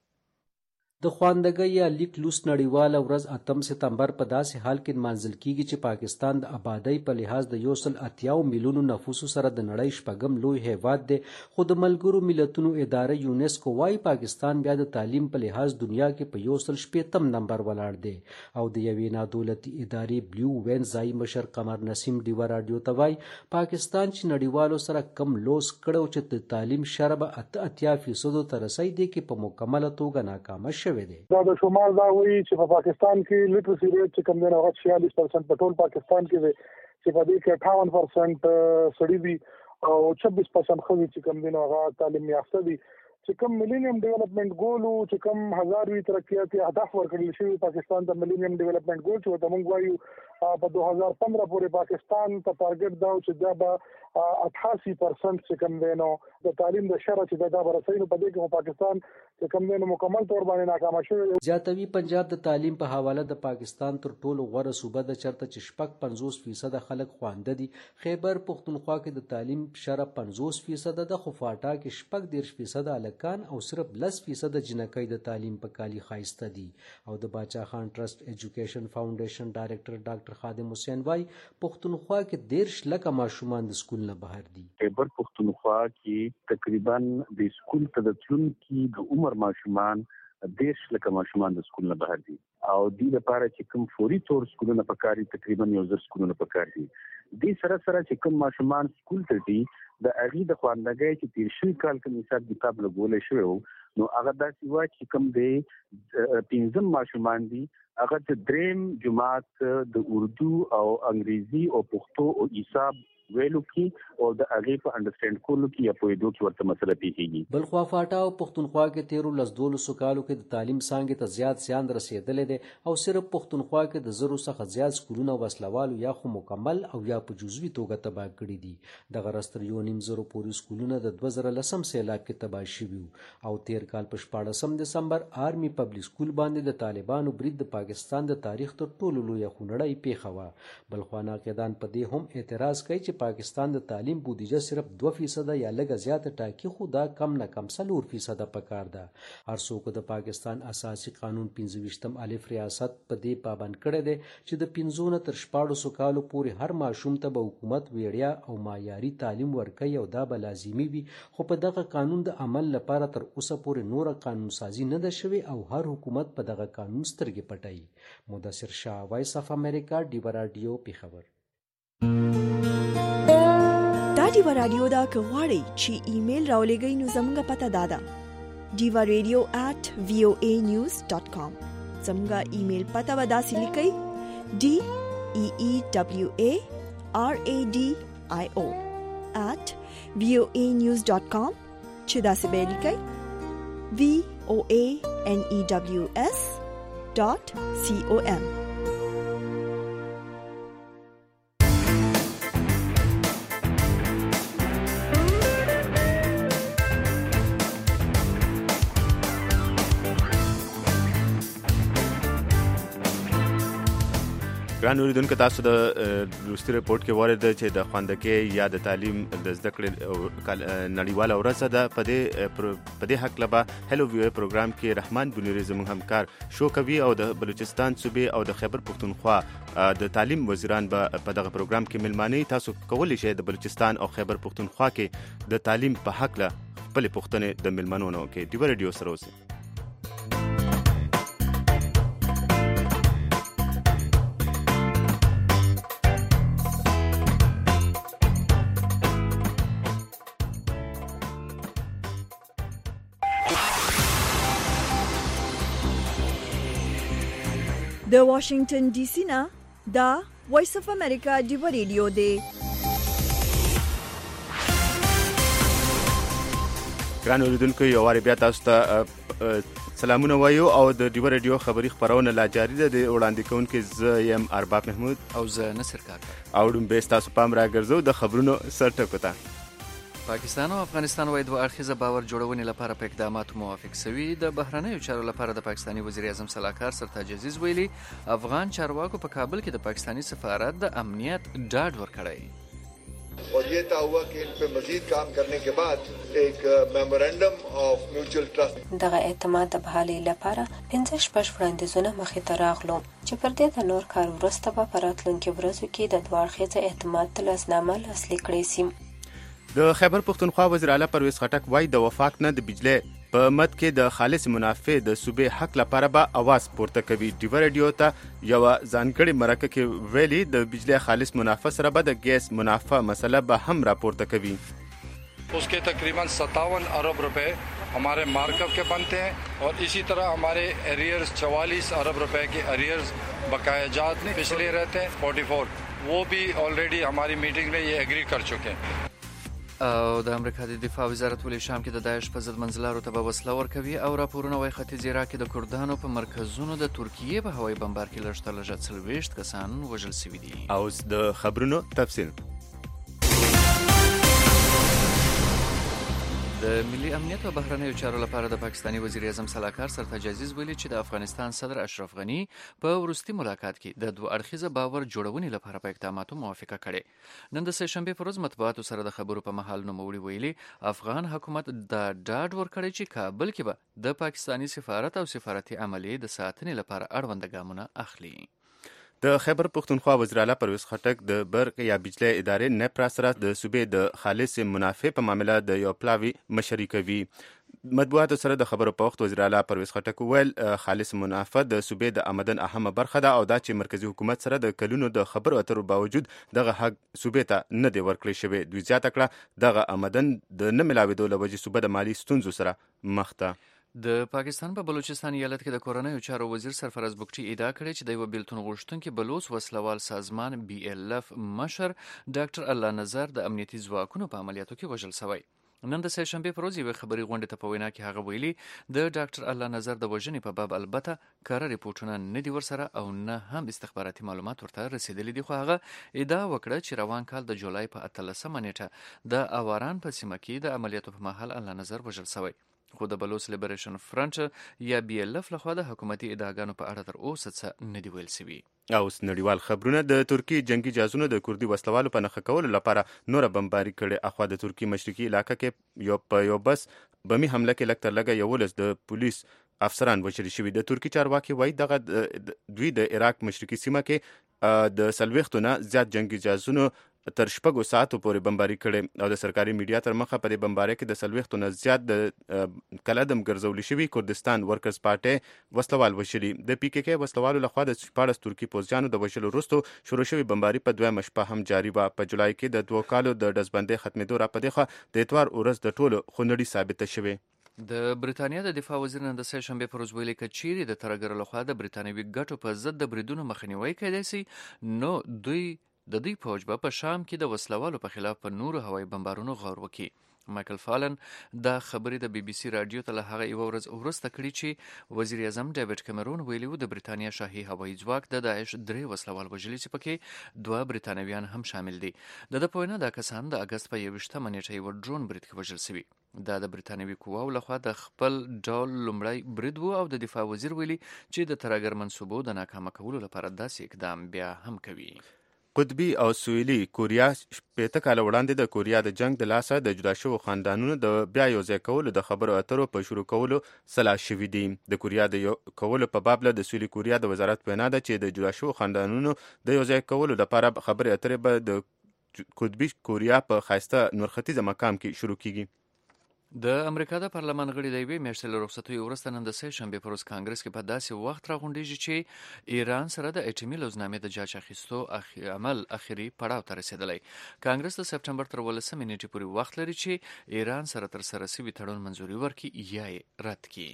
د خواندګۍ یا لیک لوست نړیواله ورځ اتم سپتمبر په داسې حال کې نمانځل کیږي چې پاکستان د آبادۍ په لحاظ د یو سل اتیاو میلیونو نفوسو سره د نړۍ شپږم لوی هیواد دی، خو د ملګرو ملتونو اداره یونیسکو وايي پاکستان بیا د تعلیم په لحاظ دنیا کې په یو سل شپېتم نمبر ولاړ دی او د یوې نادولتي ادارې بلیو وین ځایي مشر قمر نسیم ډیوه راډیو ته وایي پاکستان چې نړیوالو سره کم لوس کړو چې د تعلیم شره به اته اتیا فیصدو ته رسۍ دی کې په مکمله توګه ناکامه شوی دی.
دا د شمال دا وایي چې په پاکستان کې لیټرسي ریټ چې کوم دی هغه چھیالیس پرسنټ په ټول پاکستان کې دی چې په دې کې اټھاون پرسنټ سړي دي او چھبیس پرسنټ ښځې چې کوم دی هغه تعلیم یافته دي. چې کوم ملینیم ډیولپمنٹ ګول چې کوم هزاروي ترقیاتي اهداف ورکړل شوي پاکستان ته ملینیم ډیولپمنٹ ګول چې ورته موږ وایو په دوه هزار پندرہ پورې پاکستان ته ټارګټ دا چې دا به اٹھاسی پرسنٹ چې کوم دی نو د تعلیم د شره چې دا به رسوي نو په دې کې پاکستان چې کوم دی نو مکمل طور باندې ناکامه شوی.
زیاتوي پنجاب د تعلیم په حواله د پاکستان تر ټولو غوره صوبه ده چرته چې شپږ پنځوس فیصده خلک خوانده دي. خیبر پښتونخوا کې د تعلیم شره پنځوس فیصده ده خو فاټا کې شپږ دېرش فیصده الکان او صرف لس فیصده جنکۍ د تعلیم په کالي ښایسته دي. او د باچا خان ټرست ایجوکیشن فاونډیشن ډایرکټر ډاکټر خادم حسین وايي پښتونخوا کې دېرش لکه ماشومان د سکول نه بهر دي.
خیبر پښتونخوا کې تقریبا د سکول ته د تلونکي د عمر ماشومان دېرش لکه ماشومان د سکول نه بهر دي او دې لپاره چې کوم فوري تور سکولونه پکاري تقریبا یو زر سکولونه پکار دي. دې سره سره چې کوم ماشومان سکول ته دي د هغې د خواندګۍ چې تیر شوي کال کوم حساب کتاب لګولی شوی و نو هغه داسې وایي چې کوم دی پنځم ماشومان دي هغه د دریم جماعت د اردو او انګریزي او پښتو او حساب ویلو کې او د هغې په انډرسټینډ کولو کې یا پوهېدو کې ورته مسله پیښیږي.
بلخوا فاټا او پښتونخوا کې تیرو لس دولسو کالو کې د تعلیم څانګې ته زیات زیان رسېدلی دی او صرف پښتونخوا کې د زرو څخه زیات سکولونه وسلوالو یا خو مکمل او یا په جزوي توګه تباه کړي دي. دغه راز تر یو نیم زرو پورې سکولونه د دوه زره لسم سیلاب کې تباه شوي او تیر کال په شپاړسم دسمبر آرمي پبلک سکول باندې د طالبانو برید د پاکستان د تاریخ تر ټولو لویه خونړۍ پیښه وه. بلخوا ناقدان په دې هم اعتراض کوي چې پاکستان د تعلیم بودیجه صرف دوه فیصده یا لږه زیاته ټاکي خو دا کم نه کم څلور فیصده پکار ده. هر څوک د پاکستان اساسي قانون پنځه ویشتم الف ریاست په دې پابند کړی دی چې د پنځو نه تر شپاړسو کالو پورې هر ماشوم ته به حکومت ویړیا او معیاري تعلیم ورکوي او دا به لازمي وي. خو په دغه قانون د عمل لپاره تر اوسه پورې نوره قانون سازي نه ده شوې او هر حکومت په دغه قانون سترګې پټوي. مدثر شاه، وایس اف امریکا، ډیوه راډیو، پیښور.
دا ډیوه راډیو دا که غواړئ چې ایمیل راولېږئ نو زموږ پته دا ده ډیوه ریډیو ایٹ وی او ای نیوز ډاټ کام. زموږ ایمیل پته به داسې لیکئ ډي ای ای ډبلیو ای آر ای ډي آی او ایٹ وی او ای نیوز ډاټ کام چې داسې به یې لیکئ وی او ای این ای ډبلیو اس ډاټ سی او ایم.
ګران اوریدونکو تاسو د روسي رپورت کې وارد چې د خواندګۍ یا د تعلیم د زده کړې نړیواله ورځ ده. په دې په دې حق لبا هلو ویو پروګرام کې رحمان بنيري زموږ همکار شو کوي او د بلوچستان صوبې او د خیبر پښتونخوا د تعلیم وزیران به په دغه پروګرام کې ملماني. تاسو کولی شئ د بلوچستان او خیبر پښتونخوا کې د تعلیم په حق له خپل پښتنې د ملمنونو کې ډیو ریډیو سره اوسئ.
د واشنگټن ډي سي نه دا وایس اف امریکا ډیو ریډیو دی.
ګران اوریدونکو یو واری بیا تاسو ته سلامونه وایو او د ډیو ریډیو خبری خبرونه لا جاری ده. د وړاندې کوونکو ز یم ارباب محمود
او ز نصر کاکا
او دوم بیس تاسو پام راګرځو د خبرونو سرټکو ته.
پاکستان او افغانستان وايي دوه اړخیزه باور جوړونې لپاره په اقداماتو موافق شوي. د بهرنیو چارو لپاره د پاکستاني وزیر اعظم سلاکار سرتاج عزیز ویلي افغان چارواکو په کابل کې د پاکستاني سفارت د امنیت ډاډ ورکړی
और ये तय हुआ कि इन पे मजीद काम करने के बाद एक मेमोरेंडम ऑफ म्यूचुअल ट्रस्ट
دغه اعتماد د بحالي لپاره پنځه شپږ وړاندیزونه مخې ته راغلو چې پر دې د نور کار وروسته به په راتلونکي ورځو کې د دوه اړخیزه اعتماد تلاسنامه لاسلیک کړی شي.
د خیبر پښتونخوا وزیر اعلی پرویز خټک وایي د وفاق نه د بجلی په مد کې د خالص منافع د صوبې حق لپاره به اواز پورته کوي. ډیو ریډیو ته یو ځانګړي مرکه کې ویلي د بجلی خالص منافع سره به د ګیس منافع مسله به هم راپورته کوي.
उसके तकरीबन सत्तावन अरब रुपए हमारे मार्कअप के बनते हैं और इसी तरह हमारे एरियर्स चवालीस अरब रुपए के एरियर्स बकायाजात पिछले रहते हैं चौवालीस वो भी ऑलरेडी हमारी मीटिंग में ये एग्री कर चुके हैं.
او د امریکا د دفاع وزارت ولې شام کې د داعش په ضد منځلارو ته به وسله ورکوي او راپورونه وايي ختیځ عراق کې د کردانو په مرکزونو د ترکیې په هوایي بمبار کې لږ تر لږه څلوېښت کسان وژل شوي دي.
او د خبرونو تفصیل
د ملي امنیت او بهرنیو چارو لپاره د پاکستاني وزیر اعظم سلاکار سرتاج عزیز ویلي چې د افغانستان صدر اشرف غنی په وروستي ملاقات کې د دوه اړخیزه باور جوړونې لپاره په اقداماتو موافقه کړې. نن د سه شنبې پر ورځ مطبوعاتو سره د خبرو په مهال نوموړي ویلي افغان حکومت د ډاډ ورکړی چې کابل کې به د پاکستاني سفارت او سفارتي عملې د ساتنې لپاره اړوند ګامونه اخلي.
د خیبر پښتونخوا وزیر اعلی پرویز خټک د برق یا بجلی ادارې نپرا سره د صوبې د خالص منافع په معاملې د یو پلاوی مشري کوي. مطبوعاتو سره د خبرو په وخت وزیر اعلی پرویز خټک ویل خالص منافع د صوبې د آمدن اهمه برخه ده او دا چې مرکزی حکومت سره د کلونو د خبرو اترو باوجود دغه حق صوبې ته نه دی ورکړی شوی. دوی زیاته کړه دغه آمدن د نه ملاوېدو له وجې صوبه د مالی ستونزو سره مخ ده.
د پاکستان په بلوچستان ایالت کې د کورنیو چارو وزیر سرفراز بګټي ادعا کړې چې د یو بیلتون غوښتونکي بلوچ وسلوال سازمان بي ال اف مشر ډاکټر الله نظر د امنیتي ځواکونو په عملیاتو کې وژل شوی. نن د سه شنبې پر ورځ یوې خبري غونډې ته په وینا کې هغه ویلي د ډاکټر الله نظر د وژنې په باب البته کره ریپورټونه نه دي ورسره او نه هم استخباراتي معلومات ورته رسیدلي دي. خو هغه ادعا وکړه چې روان کال د جولای په اتلسمه نیټه د اواران په سیمه کې د عملیاتو په مهال الله نظر وژل شوی. خو د بلوچ لیبریشن فرنٹ یا بي ال اف لخوا د حکومتي ادعاګانو په اړه تر اوسه څه نه دی ویل شوي.
او نړیوال خبرونه د ترکی جنگي جهازونو د کوردي وسلوالو په نښه کولو لپاره نور بمباري کړي. اخوا د ترکی مشرقي علاقه کې یو په یو بس بمی حمله کې لکه تر لګه یولس د پولیس افسران وژل شوي. د ترکی چارواکي وایي دغه دوی د عراق مشرقي سیمه کې د څلوېښتو نه زیات جنگي جهازونو تر شپږو ساعتو پورې بمباري کړي او د سرکاري میډیا تر مخه په دې بمبارۍ کې د څلوېښتو نه زیات د کلدم ګرځولي شوي کردستان ورکرز پارټۍ وسلوال وژلي. د پی کې کې وسلوالو لخوا د شپاړس ترکي پوځیانو د وژلو وروسته شروع شوې بمباري په دویمه شپه هم جاري وه. په جولای کې د دوه کالو د ډزبندۍ ختمېدو را په دې خوا د اتوار ورځ د ټولو خونړي ثابته شوې.
د بریتانیا د دفاع وزیر نن د سه شنبې پر ورځ ویلي که چیرې د ترهګرو لخوا د بریتانوي ګټو په ضد د بریدونو مخنیوی کیدای شي نو دوی د دوی فوج به په شام کې د وسلوالو په خلاف په نورو هوایي بمبارونو غور وکړي. مایکل فالن دا خبرې د بي بي سي رادیو ته له هغه یوه ورځ وروسته کړي چې وزیر اعظم ډیوډ کیمرون ویلي و د بریتانیا شاهي هوایي ځواک د داعش درې وسلوال وژلي چې پکې دوه بریتانویان هم شامل دي. د ده په وینا دا کسان د اګست په یویشتمه نیټه یوه ډرون برید کې وژل شوي. دا د بریتانوي قواو لخوا د خپل ډول لومړی برید و او د دفاع وزیر ویلي چې د ترهګر منصوبو د ناکامه کولو لپاره داسې اقدام بیا هم کوي.
قطبي او سویلي کوریا شپېته کاله وړاندې د کوریا د جنگ د لاسه د جدا شوو خاندانونو د بیا یوځای کولو د خبرو اترو په شروع کولو سلا شوي دي. د کوریا د یو کولو په باب له د سویلي کوریا د وزارت وینا ده چې د جدا شوو خاندانونو د یوځای کولو لپاره خبرې اترې به د قطبي کوریا په ښایسته نورختیځه مقام کې شروع کیږي.
د امریکا د پارلمان غړي د یوې میاشتې له رخصتیو وروسته نن د سه شنبې په ورځ کانګرس کې په داسې وخت راغونډېږي چې ایران سره د اټومي لوزنامې د جاج اخیستو عمل اخري پړاو ته رسېدلی. کانګرس د سپټمبر تر اوولسمې نیټې پورې وخت لري چې ایران سره ترسره شوي تړون منظوري ورکړي یا یې رد کړي.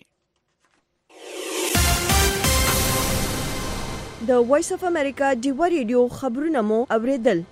د وایس اف امریکا ډیوا ریډیو خبرونه مو اوریدل.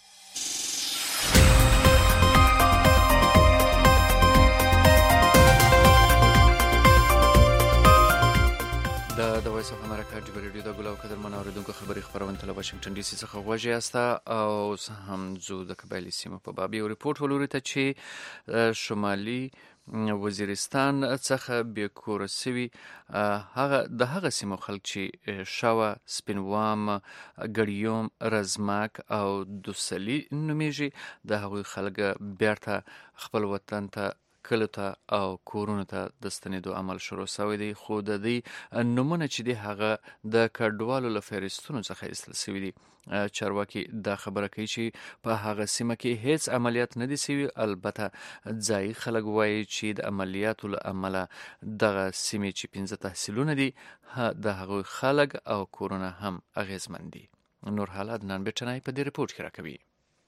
د وایس اف امریکا ډیوا ریډیو د ګل او قدرمن اوریدونکو خبري خبرونه له واشنگټن ډي سي څخه غوږی یاست او هم زو د قبایلی سیمو په باب یو ریپورت ولوري ته چې شمالي وزیرستان څخه بې کوره سوي هغه د هغه سیمو خلک چې شاوه، سپینوام، ګړیوم، رزماک او دوسلي نومیږي د هغوی خلک بیرته خپل وطن ته کلو ته او کورونو ته د ستنېدو عمل شروع شوی دی، خو د دې نومونه چې دی هغه د کډوالو له فهرستونو څخه ایستل شوي دي. چارواکي دا خبره کوي چې په هغه سیمه کې هیڅ عملیات نه دي شوي. البته ځایي خلک وایي چې د عملیاتو له امله دغه سیمې چې پنځه تحصیلونه دي د هغوی خلک او کورونه هم اغیزمن دي. نور حالات نن بټنای په دې ریپورت کې راکوي.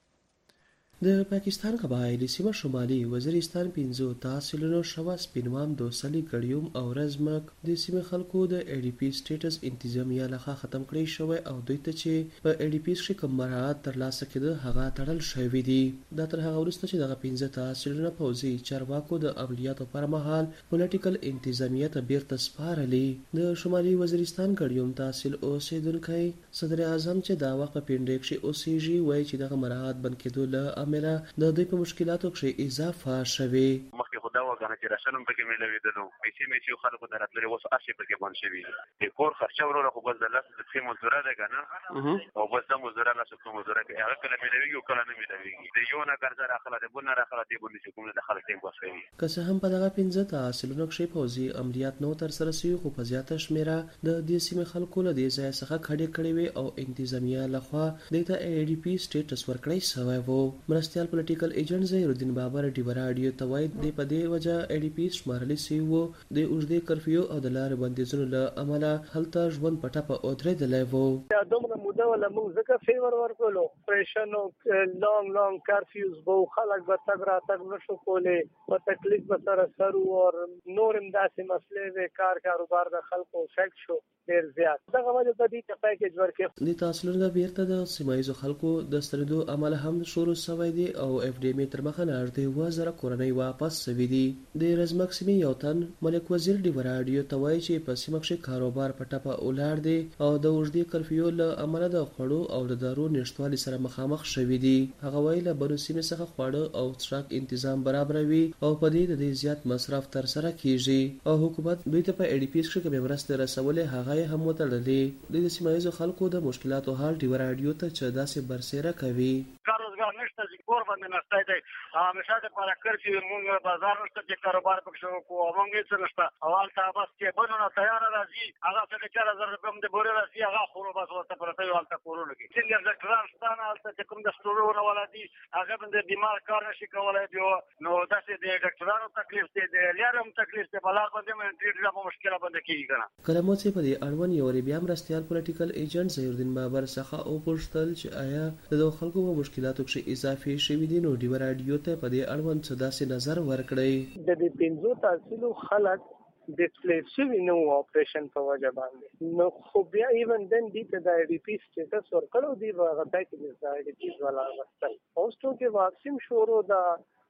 د پاکستان قبایلی سیمه شمالي وزیرستان پنځو تحصیلونو شوا، سپینوام، دوسلي، ګړیوم او رزمک د سیمې خلکو د ای ډي پی سټیټس انتظامیه لخوا ختم کړی شوی او دوی ته چې په ای ډي پی کې کوم مراعات ترلاسه کېده هغه تړل شوي دي. دا تر هغه وروسته چې دغه پنځه تحصیلونه پوځي چارواکو د عملیاتو پر مهال پولیټیکل انتظامیه ته بیرته سپارلې. د شمالي وزیرستان ګړیوم تحصیل اوسیدونکی صدر اعظم چې دا وخت په پنډۍ کې اوسیږي وایي چې دغه مراعات بند کېدو له امله د دوی په مشکلاتو کې اضافه شوي.
مخکې خو دا وګڼه چې راشنم پکې مېلوېدلو، پیسې مې چې خلکو ته راتللې، اوس هسې پکې بند شوي. د کور خرچه وروره خو بس د لس لسې مزدوره ده که نه، او بس دا مزدوره لس څو مزدوره کوي، هغه کله مېلوېږي او کله نه مېلوېږي. د یو نه قرضه راخله، د بل نه راخله، دې باندې چې کوم د خلک ټیم پاس کوي.
که څه هم په دغه پنځه تحصیلونو کې پوځي عملیات نو ترسره شوي، خو په زیاته شمېره د دې سیمې خلکو له دې ځای څخه کډې کړې وې او انتظامیه لخوا دوی ته ای ډي پي سټیټس ورکړی شوی و. مرستیال پولیټیکل ایجنټ ظهیرالدین بابر ډیوا راډیو ته وایي د په دې وجه ای ډي پي شمارلی شوي وو. د اوږدې کرفیو او د لارې بندیزونو له امله هلته ژوند په ټپه ودرېدلی و.
دومره موده ولا موږ ځکه فیور ورکولو، پریشن او لانګ لانګ کرفیوز به خلک به تګ راتګ نشو کولی، په تکلیف به سره سر و او نور هم داسې مسلې وې، کار کاروبار د خلکو افیکټ شو ډېر زیات. دغه وجه ته دې ته پیکیج ورکړي.
د تحصیلونو نه بیرته د سیمه ییزو خلکو د ستنېدو عمل هم شروع شوی دی او اف ډي مې تر مخه نږدې اووه زره کورنۍ واپس شوي دي. د رزمک سیمې یو تن ملک وزیر ډیوا راډیو ته وایي چې په سیمه کې کاروبار په ټپه ولاړ دی او د اوږدې کرفیو له امله د خوړو او د دارو نشتوالي سره مخامخ شوي دي. هغه وایي له بلو سیمې څخه خواړه او څښاک انتظام برابروي او په دې د دې زیات مصرف ترسره کیږي او حکومت دوی ته په ای ډي پي کې کومې مرستې رسولې هغه یې هم وتړلې. د سیمه ییزو خلکو د مشکلاتو حال ډیوا راډیو ته چې داسې برسېره کوي.
کار روزګار نشته چې کور باندې نشته دی، همیشه دپاره کرفیو مونږ بازار نشته چې کاروبار پکې شروع کړو، او مونږ هېڅ نشته. او هلته بس کیبلونه تیاره راځي، هغه څه د چاره زر روپۍ هم د بورې راځي، هغه خورو بس ورته پرته وي هلته کورونو کې. څنګه ډاکټران شته نه هلته چې کوم د سټورونه والا دي، هغه باندې بیمار کار نشي کولی، نو داسې د ډاکټرانو تکلیف دی، د لیارو هم تکلیف دی، په لار باندې هم ډېر په مشکله باندې کېږي که نه.
کله مو چې په دې اړوند یو وارې بیا مرستیال پولیټیکل ایجنټ ظهیرالدین بابر څخه وپوښتل چې آیا د دغو خلکو په مشکلاتو کې اضافې شوي دي، نو ډیوا راډیو ته په دې اړوند څه داسې نظر ورکړی.
د دې پنځو تحصیلو خلک ډسپلیس شوي نه وو اپریشن په وجه باندې، نو خو بیا ایون دن دې ته د ای ډي پي سټیټس ورکړو، دې به هغه پیکیجز د ای ډي پیز والا اخیستل. اوس ټول کې واکسین شروع ده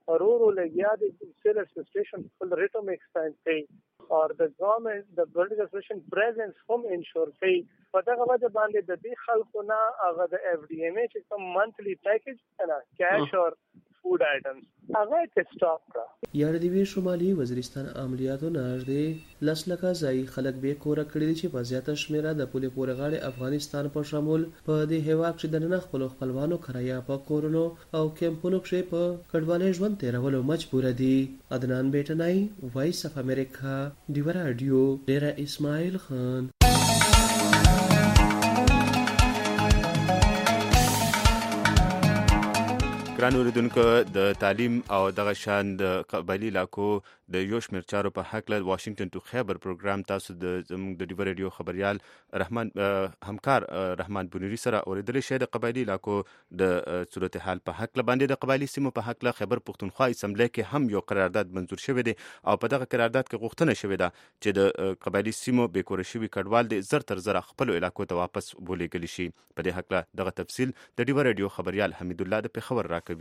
रो रो लगिया दे सेल एडमिनिस्ट्रेशन फुल रेटो में एक्सपेंड कई और द गवर्नमेंट द पॉलिटिकल एडमिनिस्ट्रेशन प्रेजेंस हम इंश्योर कई पता का वजह बांधे द दी खल्को ना अगर द एफडीएमए के कम मंथली पैकेज है ना कैश और फूड आइटम्स अगर के स्टॉक का
یار دی شمالي وزیرستان عملیاتو نږدې لس لکه ځای خلک به کور کړی چې په زیاته شمیره د پولې پورغاړي افغانستان په شمول په دې هوا کې د نه خپل خپلوانو کرایا په کورونو او کمپونو کې په کډوالۍ ژوند تیرولو مجبور دي. عدنان بیٹنای وایس اف امریکا دی رادیو ډیره اسماعیل خان.
ګران اوریدونکو د تعلیم او دغه شان د قبایلی علاقو د یو شمېر چارو په هکله واشنگټن ټو خیبر پروګرام تاسو د زموږ د ډیو ریډیو خبريال رحمان همکار رحمان بنوري سره اوریدل شي د قبایلی علاقو د صورتحال په هکله باندې د قبایلی سیمو په هکله خیبر پښتونخوا اسمبلی کې هم یو قرارداد منزور شوی دی او په دغه قرارداد کې غوښتنه شوې ده چې د قبایلی سیمو بیکور شوی کډوال د زر تر زر خپل علاقو ته واپس بولېږل شي. په دې هکله دغه تفصیل د ډیو ریډیو خبريال حمید الله د پیښور راکوي.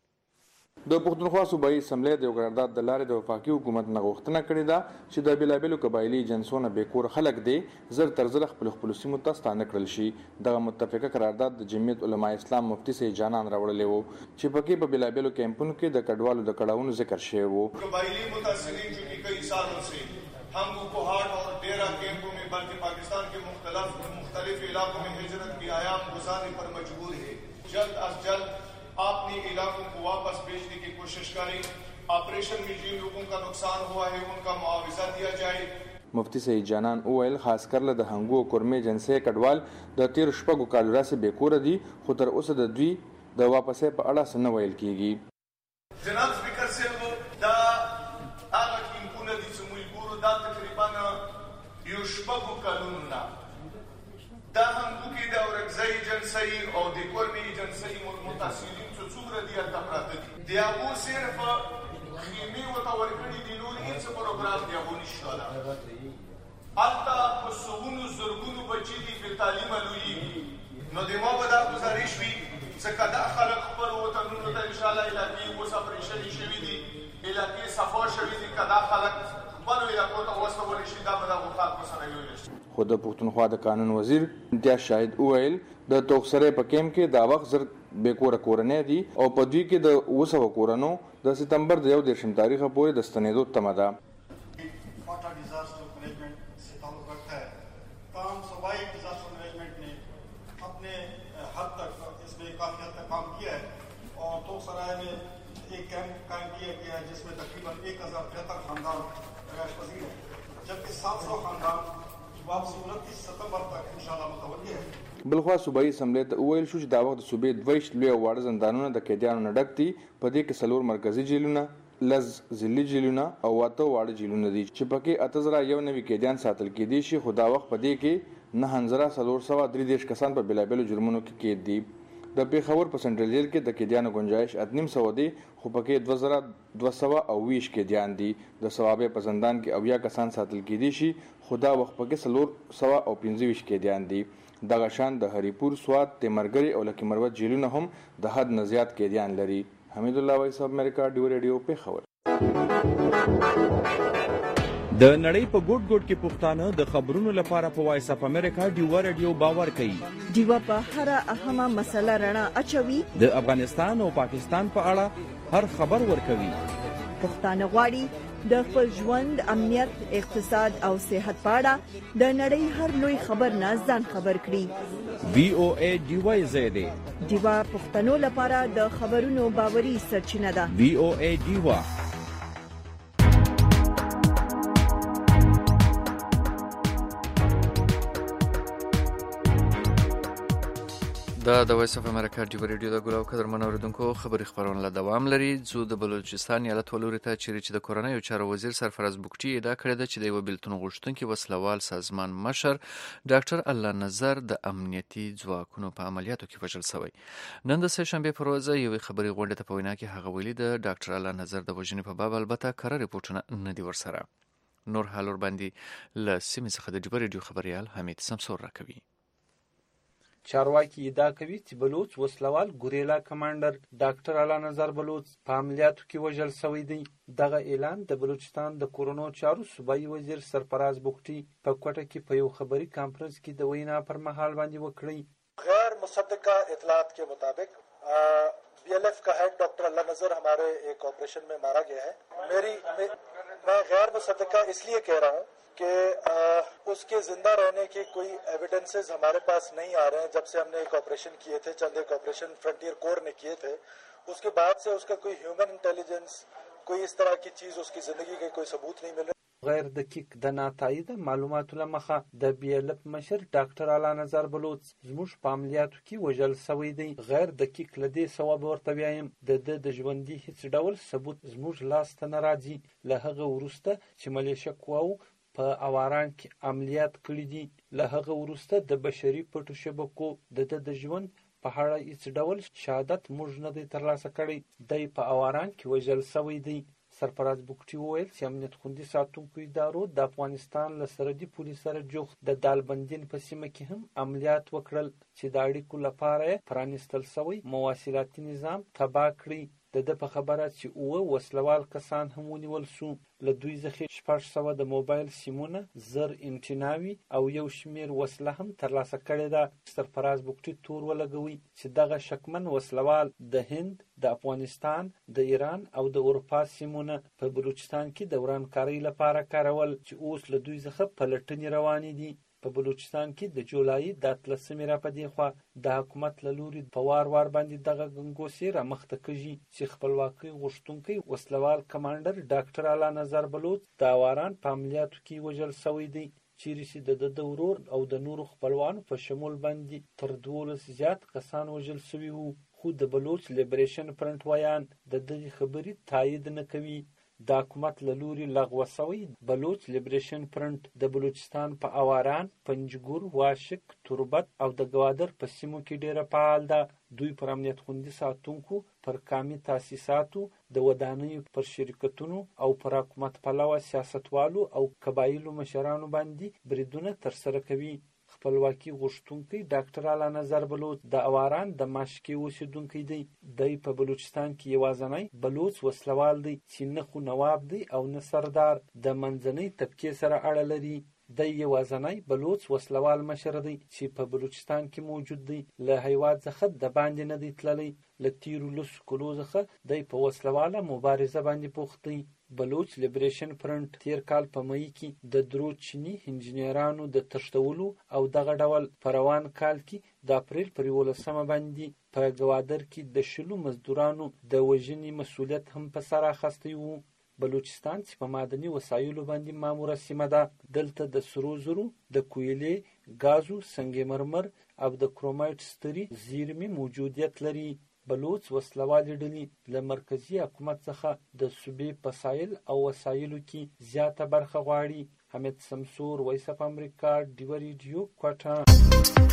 د پښتونخوا صوبایي اسمبلی د قرارداد د لارې د وفاقي حکومت نه غوښتنه کړې ده چې د بېلابېلو قبایلي جنسونو بیکور خلک دی زر تر زر خپل خپل سیمو ته ستانه کړل شي. دغه متفقه قرارداد د جمعیت علما اسلام مفتی سید جانان راوړلی و چې پکې په بېلابېلو کیمپونو کې د کډوالو د کړاوونو ذکر شوی و.
قبایلی متاثرین جو کہ کئی سالوں سے ہم کو پہاڑ اور ڈیرا کیمپوں میں بلکہ پاکستان کے مختلف مختلف علاقوں میں ہجرت کی آیام گزارنے پر مجبور ہے. جلد از جلد اپنے علاقوں کو واپس بھیجنے کی کوشش کریں. آپریشن میں جن لوگوں کا نقصان ہوا ہے ان کا معاوضہ دیا جائے.
مفتی سید جانان اویل خاص کر له د هنګو کورمې جنسي کډوال د تیر شپږو کالو راځي بیکور دي خو تر اوسه د دوی د واپسې په اړه څه نه ویل کیږي.
جناب سپیکر صاحب دا هغه کیمپونه دي چې موږ ګورو دا تقریبا یو شپږو کالونو نه دا هنګو کې د اورګزای جنسي او د کورمې جنسي متاثرین څو څومره دي هلته پراته دي. د هغو صرف خیمې ورته ورکړي دي، نور هېڅ پروګرام د هغو نشته ده. هلته په سوونو زرګونو بچي دي بې تعلیمه لویېږي. نو د ما به دا ګزارش وي ځکه دا خلک خپلو وطنونو ته انشاءالله علاقې اوس اپریشنې شوي دي، علاقې صفا شوي دي. که دا خلک خپلو علاقو ته واستولی شي دا به د هغو خلکو سره یو شي.
خو د پښتونخوا د قانون وزیر امتیاز شاهد وویل د توکسرۍ په کیمپ کې دا وخت زر بیکوره کورنۍ دي او په دوی کې د اوه سوه کورنو د ستمبر د یو دېرشم تاریخه پورې د ستنېدو تمه ده.
वाटर डिजास्टर मैनेजमेंट से ताल्लुक रखता है. तमाम सूबाई डिजास्टर मैनेजमेंट ने अपने हद तक इसमें काफी हद तक काम किया है और तोकसराय में एक कैंप कायम किया गया है जिसमें तकरीबन एक हजार तिहत्तर खानदान रहायश पजीर है, जबकि सात सौ खानदान वापसी उनतीस सितंबर तक इंशाल्लाह मुतवज्जे है.
بلخوا صوبایي اسمبلی ته وویل شو چې دا وخت د صوبې دویشت لوی او واړه زندانونه د قیدیانو نه ډک دي. په دې کې څلور مرکزي جیلونه، لس ضلعي جیلونه او اته واړه جیلونه دي چې پکې اته زره یو نوي قیدیان ساتل کېدی شي. خو دا وخت په دې کې نه زره څلور سوه درې دېرش کسان په بېلابېلو جرمونو کې قید دي. د پېښور په سنټرل جیل کې د قیدیانو گنجایش اته نیم سوه دی خو پکې دوه زره دوه سوه او ویشت قیدیان دي. د ثوابې په زندان کې اویا کسان ساتل کېدی شي خو دا وخت پکې څلور سوه او پنځه ویشت قیدیان دي. دغه شان د هریپور، سوات، تیمرګري او لکي مروت جیلونه هم د حد نه زیات قیدیان لري. حمید الله وایس اف امریکا ډیو ریډیو پیښور.
د نړۍ په ګوټ ګوټ کې پښتانه د خبرونو لپاره په وایس اف امریکا ډیو ریډیو باور کوي.
ډیو په هر اهمه مسله رڼا اچوي.
د افغانستان او پاکستان په اړه هر خبر ورکوي.
پښتانه غواړي د خپل ژوند، امنیت، اقتصاد او صحت په اړه د نړۍ هر لوی خبر نه ځان خبر کړي.
وی او ای ډیو زیاده
ډیو پښتنو لپاره د خبرونو باوري سرچینه ده.
وی او ای ډیو
دا د وایس اف امریکا ډیو ریډیو د ګلو قدرمن اوریدونکو خبري خبرونه له دوام لري. زو د بلوچستان ایالت ولوري ته چیرې چې د کورنۍ او چارو وزیر سرفراز بوکټي ادعا کړې ده چې د یو بیلتون غوښتونکي وسلوال سازمان مشر ډاکټر الله نظر د امنیتي ځواکونو په عملیاتو کې وژل شوی. نن د سه شنبه پر ورځ یو خبري غونډه ته په وینا کې هغه ویلي د ډاکټر الله نظر د وژنې په باب البته کره ریپورتونه نه دي ورسره. نور حالور باندې له سیمې څخه د ډیو ریډیو خبريال حمید سمسور راکوي.
چارواکي ادعا کوي چې بلوچ وسلوال ګوریلا کمانډر ډاکټر اعلی نظر بلوچ په عملیاتو کې وژل شوی دی. دغه اعلان د بلوچستان د کورونو چارو صوبایي وزیر سرفراز بوختي په کوټه کې په یو خبري کانفرنس کې د وینا پر مهال باندې وکړی.
غیر مصدقہ اطلاعات के मुताबिक बीएलएफ का हेड डॉक्टर अल्लाह नजर हमारे एक ऑपरेशन में मारा गया है. मेरी मैं, मैं गैर मुसद्दका इसलिए कह रहा हूँ कि उसके जिंदा रहने के कोई एविडेंसेस हमारे पास नहीं आ रहे हैं. जब से हमने एक ऑपरेशन किए थे, चंद एक ऑपरेशन फ्रंटियर कोर ने किए थे, उसके बाद से उसका कोई ह्यूमन इंटेलिजेंस, कोई इस तरह की चीज उसकी जिंदगी के कोई सबूत नहीं मिल रहे.
غیر دقیق د ناتایید معلوماتو له مخه د بی ال اف مشر ډاکټر اعلی نظر بلوچ زموږ په عملیاتو کې وژل شوی دی. غیر دقیق لدې سواب ورته وایم د د د ژوندۍ هیڅ ډول ثبوت زموږ لاس ته نه راځي. له هغه وروسته چې ملیشه قواو په اواران کې عملیات کړي دي، له هغه وروسته د بشري پټو شبکو د د د ژوند په اړه هیڅ ډول شهادت موږ نه دی ترلاسه کړی. دی په اواران کې وژل شوی دی. سرفراز بوختي وویل چې امنیت خوندي ساتونکو ادارو د افغانستان له سرحدي پولیس سره جوخت د دالبندین په سیمه کې هم عملیات وکړل چې د اړیکو لپاره پرانیستل شوی مواصلاتي نظام تباه کړي. د د په خبره چې اوه وسلوال کسان هم ونیول شو. له دوی څخه شپږ سوه د موبایل سیمونه، زر انټیناوي او یو شمیر وسله هم ترلاسه کړې ده. سرفراز بوختي تور ولګوي چې دغه شکمن وسلوال د هند، د افغانستان، د ایران او د اروپا سیمونه په بلوچستان کې د ورانکارۍ لپاره کارول چې اوس له دوی څخه پلټنې روانې دي. په بلوچستان کې د جولای د اتلسمې را په دې خوا د حکومت له لوري په وار وار باندې دغه ګنګوسې رامخته کېږي چې خپلواکۍ غوښتونکی وسلوال کمانډر ډاکټر اعلی نظر بلوچ د اواران په عملیاتو کې وژل شوی دی، چیرې چې د د ورور او د نورو خپلوانو په شمول باندې تر دولس زیات کسان وژل شوي وو. خو د بلوچ لیبریشن فرنټ ویان د دغې خبرې تایید نه کوي. د حکومت له لوري لغوه شوی بلوچ لیبریشن فرنټ د بلوچستان په اواران، پنجګور، واشک، تربت او د ګوادر په سیمو کې ډیره فعال ده. دوی پر امنیت خوندي ساتونکو، پر قامي تاسیساتو، د ودانیو پر شرکتونو او پر حکومت پلوه سیاستوالو او قبایلو مشرانو باندې بریدونه ترسره کوي. خپلواکي غوښتونکی ډاکټر اعلی نظر بلوچ د اواران د ماشکې اوسېدونکی دی. دی په بلوچستان کې یوازینی بلوچ وسلوال دی چې نه خو نواب دی او نه سردار د منځنۍ طبقې سره اړه لري. دی یوازینی بلوچ وسلوال مشر دی چې په بلوچستان کې موجود دی. له هیواد څخه د باندې نه دی تللی. له تیرو لسو کلو څخه دی په وسلواله مبارزه باندې بوخت دی. بلوچ لیبریشن فرنټ تیر کال په مئی کې د درو چینی انجینرانو د تښتولو او دغه ډول په روان کال کې د اپریل پر یولسمه باندې په ګوادر کې د شلو مزدورانو د وژنې مسؤلیت هم په سر اخیستی و. بلوچستان چې په معدني وسایلو باندې ماموره سیمه ده، دلته د سرو زرو، د کویلې، ګازو، سنگ مرمر او د کرومایټ ستري زیرمې موجودیت لري. بلوچ وسلوالې ډلې له مرکزي حکومت څخه د صوبې په سایل او وسایلو کې زیاته برخه غواړي. حمید سمسور، وایس اف امریکا، ډیوه ریډیو، کوټه.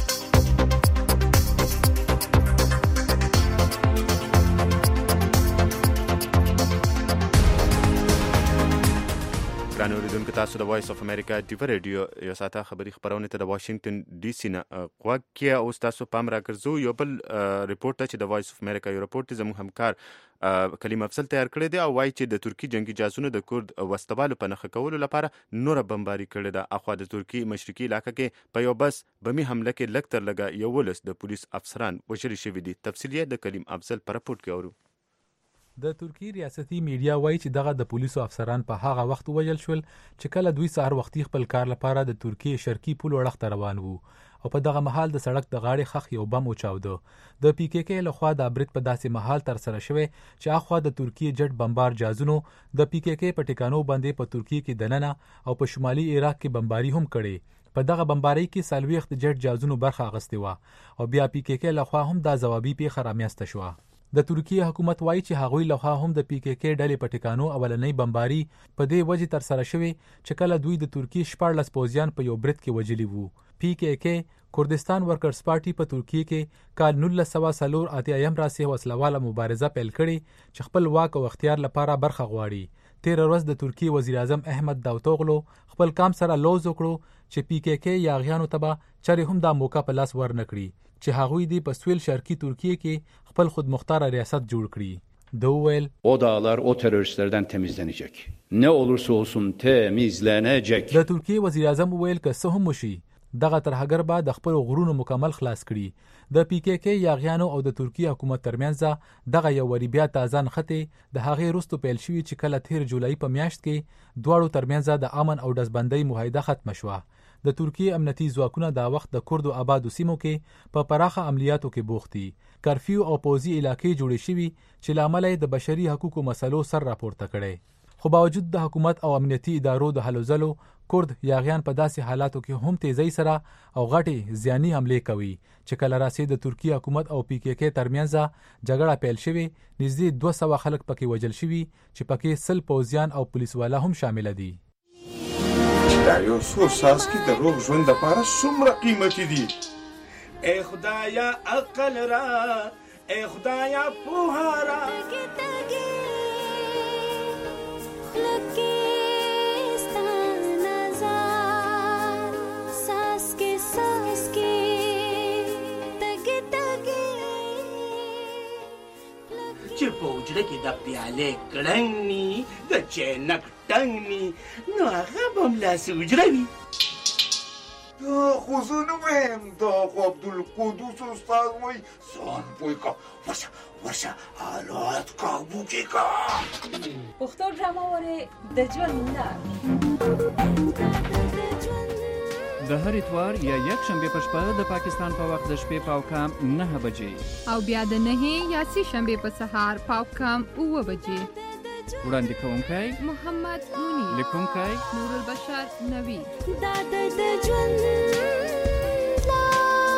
ګرانو اوریدونکو، تاسو د وایس اف امریکا ډیوه ریډیو یو ساعته خبري خبرونه ته د واشنگټن ډي سي نه غوږ کې. اوس تاسو پام راګرځو یو بل ریپورت ته چې د وایس اف امریکا یو ریپورت زموږ همکار کلیم افضل تیار کړی دی او وایي چې د ترکی جنگي جاسونو د کورد وسلوالو په نښه کولو لپاره نوره بمباري کړې ده. اخوا د ترکی مشرقي علاقه کې په یو بس بمي حمله کې لږ تر لږه یولس د پولیس افسران وژل شوي دي. تفصیل یې د کلیم افضل په راپورټ کې اورو.
د ترکی ریاستي میډیا وایي چې دغه د پولیسو افسران په هغه وخت وژل شول چې کله دوی سهار وختي خپل کار لپاره د ترکی شرقي پل وړاندې ته روان وو او په دغه مهال د سړک د غاړې خخ یو بم وچاوده. د پی کې کې لخوا د برید په داسې مهال تر سره شوی چې اخوا د ترکی جټ بمبار جازونو د پی کې کې په ټکانو باندې په ترکی کې دننه او په شمالي عراق کې بمباري هم کړي. په دغه بمباري کې سلويخت جټ جازونو برخه اغستې و او بیا پی کې کې لخوا هم د ځوابي پیښه رامنځته شوه. د ترکی حکومت وایي چې هغوی لخوا هم د پی کې کې ډلې په ټکانو اولنۍ بمباري په دې وجه تر سره شوی چې کله دوی د ترکی شپاړلس پوځیان په یو برید کې وژلي وو. پی کې کې کردستان ورکرز پارټي په ترکی کې کال نولس سوه څلور اتیایم راځي وسلواله مبارزه پیل کړي چې خپل واک او اختیار لپاره برخه غواړي. تیر ورځ د ترکی وزیر اعظم احمد داوتوغلو خپل کام سره لوز وکړو چې پی کې کې یاغیانو ته به چرې هم دا موقع په لاس ورنکړي چې هغوی دې په سویل شرقي ترکیه کې خپل خودمختار ریاست جوړ کړي. ده وویل
o dağlar o teröristlerden temizlenecek. Ne olursa olsun temizlenecek.
د ترکیه وزیر اعظم وویل که څه هم وشي دغه ترهګر به د خپل غرونو مکمل خلاص کړي. د پی کې کې یاغیانو او د ترکیه حکومت ترمنځ دغه یو وری بیا تازه نښتې د هغې وروسته پیل شوي چې کله تیر جولای په میاشت کې دواړو ترمنځ د امن او ډزبندۍ معاهده ختمه شوه. د ترکیه امنیتي ځواکونه دا وخت د کردو آبادو سیمو کې په پراخه عملیاتو کې بوخت دي. کرفیو او پوځي علاقې جوړې شوي چې له امله د بشري حقوقو مسلو سر راپورته کړی. خو باوجود د حکومت او امنیتي ادارو د هلو ځلو کرد یاغیان په داسې حالاتو کې هم تیزی سره او غټې زیانی حملې کوي چې کله راسي د ترکیه حکومت او پی کې کې ترمنځ جګړه پیل شوې نږدې دوه سوه خلک پکې وژل شوي چې پکې سل پوځیان او پولیس والا هم شامل دي.
دا یو څو څاڅکي د روغ ژوند لپاره څومره قیمتي دي. ای خدایا عقل را ای خدایا پوهه را
چې په حجره کې د پیالې کړنګ ني د چینک ټنګ ني نو هغه به همداسې حجره وي.
دا خو زه نه وایم دا خو عبدالقدوس استاد وایي ځان پوه که ورشه ورشه حالات کابو کې که.
پښتو ډرامه وارې د ژوند لار
د هر اتوار یا یک شنبه په شپه د پاکستان په وخت د شپې پاو کام نه بجې
او بیا د نه یا سی شنبه په سهار پاو کام اوه بجې.
وړاندې کوونکی
محمد مونی،
لیکونکی
نور البشر نوی.
دا د ژوند لار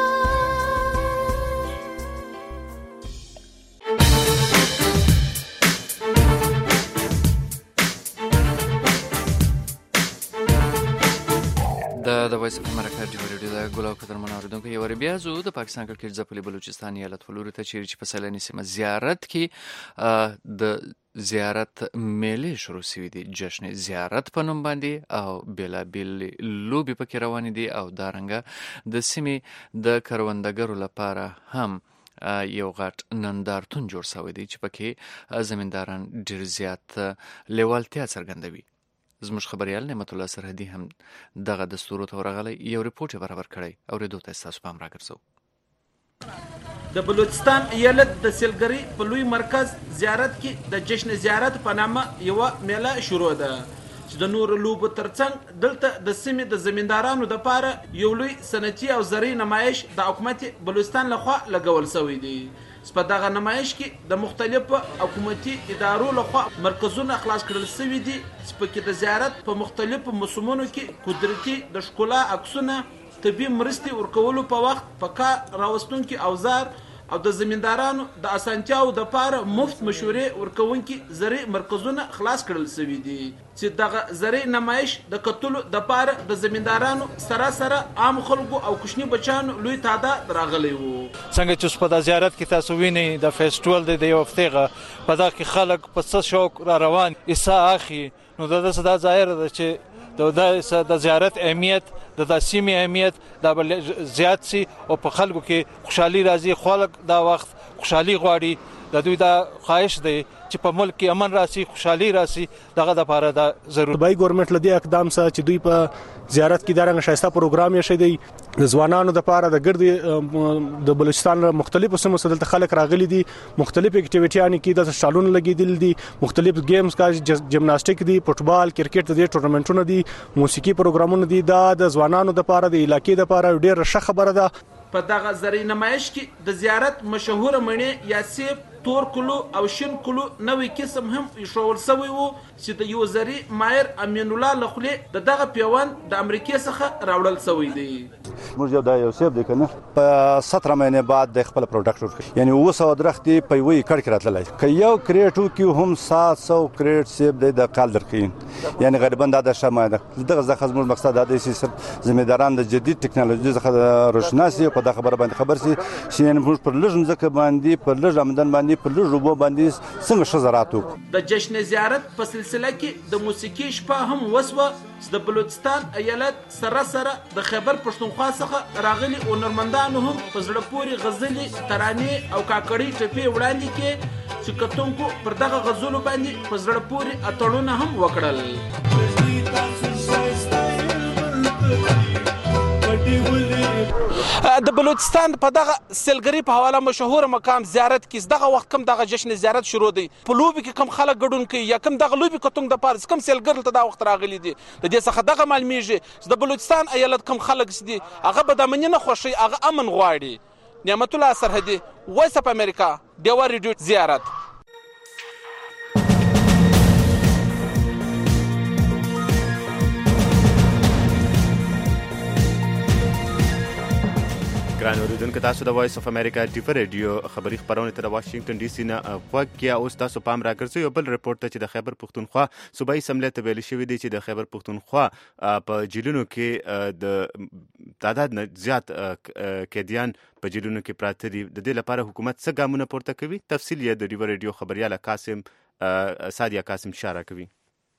د د وایس اف امریکا ډیو ریډیو د ګل او قدرمن اوریدونکو یو بیا زو د پاکستان کلکټ ځپلي بلوچستان ایالت فلوري ته چیرې چې په سیلاني سیمه زیارت کې د زیارت میلې شروع شوې دي. جشن زیارت په نوم باندې او بېلابېل لوبې پکې روانې دي او دارنګه د سیمې د کروندګرو لپاره هم یو غټ نندارتون جوړ شوی دی چې پکې زمینداران ډېر زیات لیوالتیا څرګندوي. زموږ خبريال نعمت الله سرحدي هم دغه دستور ته ورغلی یو ریپورت برابر کړی او ریډو ته تاسو پام راګرځو.
د بلوچستان ایالت د سیلګری په لوی مرکز زیارت کې د جشن زیارت په نامه یو میله شروع ده چې د نور لوبو ترڅنګ دلته د سیمې د زمیندارانو لپاره یو لوی صنعتي او زرعي نمایش د حکومت بلوچستان لخوا لګول شوی دی. په دغه نمایش کې د مختلفو حکومتي ادارو لخوا مرکزونه خلاص کړل شوي دي چې پکې د زیارت په مختلفو موسمونو کې قدرتي د ښکلا عکسونه، طبي مرستې ورکولو په وخت په کار راوستونکي اوزار او د زمیندارانو د اسانتیاو دپاره مفت مشورې ورکوونکي زرعي مرکزونه خلاص کړل شوي دي چې دغه زرعي نمایش د کتلو دپاره د زمیندارانو سره سره عام خلکو او کوچني بچیانو لوی تعداد راغلی و.
څنګه چې په د زیارت کې تاسو وینئ د فیسټیوال دی د یو هفتې په دغه کې خلک په څه شوق را روان عیسی اخي نو د داسې دا ظاهره ده چې د زیارت اهمیت د د سیمې اهمیت دا بل زیات سي او په خلکو کې خوشحالي راځي. خلک دا وخت خوشحالي غواړي. د دوی دا خواهش دی چې په ملک کې امن راسي، خوشحالي راسي. دغه د لپاره دا ضروري
بای ګورنمنت لدی اقدام سره چې دوی په زیارت کې دارنګ شایسته پروګرام یې شې دی د ځوانانو د لپاره د ګرد د بلوچستان مختلفو سیمو څخه دلته خلک راغلي دي. مختلف اکټیویټیانې کې د شالون لګیدل دي، مختلف گیمز کا جمناستیک دي، فوټبال، کرکټ د ټورنمنټونو دي، موسیقي پروګرامونه دي. دا د ځوانانو د لپاره د علاقې د لپاره ډېر ښه خبره ده.
په دغه زرعي نمایش کې د زیارت مشهوره مڼې یا سیب، تور کلو او شین کلو نوې قسم هم ایښول شوی و چې د یو زرعي ماهر امین الله له خولې د دغه پیوند د امریکې څخه راوړل شوی دی.
موږ یو دا یو سیب دی کنه په ستره مهینې بعد د خپل پروډکټ ورکړي، یعنی اوه سوه درختې په یوه ایکړ کې راتللی. که یو کریټ وکړي هم سات سوه کریټ سیب دی د کال درکوي، یعنی غریبان دا د ښه مایه ده. دغه څخه زموږ مقصد دا دی چې زمینداران د جدید ټکنالوژي څخه روشنا سي او په دغه خبره باندې خبر سي چې یعنی موږ پر لږ مځکه باندې پر لږ آمدن باندې پر لږ اوبو باندې څنګه ښه زراعت وکړو.
د جشن زیارت په سلسله کې د موسیقي شپه هم وسوه چې د بلوچستان ایالت سره سره د خیبر پښتونخوا څخه څخه راغلي هنرمندانو هم په زړه پورې غزلې ترانې او کاکړۍ ټپې وړاندې کې چې کتونکو پر دغه غزلو باندې په زړه پورې اتړونه هم وکړل. د بلوچستان په دغه سیلګري په حواله مشهور مقام زیارت کې دغه وخت کم دغه جشن زیارت شروع دی. په لوبي کې کم خلک ګډون کوي یا کم دغه لوبي کتونکو د پارس کم سیلګر ته دا وخت راغلي دي. د دې څخه دغه معلومیږي چې د بلوچستان ایالت کم خلک دي هغه به د امن نه خوشي هغه امن غواړي. نعمت الله سرحدي، وایس اف امریکا، ډیوا ریډیو زیارت.
ګران اوریدونکو، تاسو د وایس اف امریکا ډیوا ریډیو خبري خبرونه تر واشنگټن ډي سي نه غوږ کې. اوس تاسو پام راګرځي یو بل رپورټ ته چې د خیبر پښتونخوا صوبایي اسمبلی ته ویل شوی دی چې د خیبر پښتونخوا په جیلونو کې د تعداد نه زیات قیدیان په جیلونو کې پراته دي. د دې لپاره حکومت څه ګامونه پورته کوي؟ تفصیل یې د ډیوا ریډیو خبريال قاسم سادیا قاسم اشاره کوي.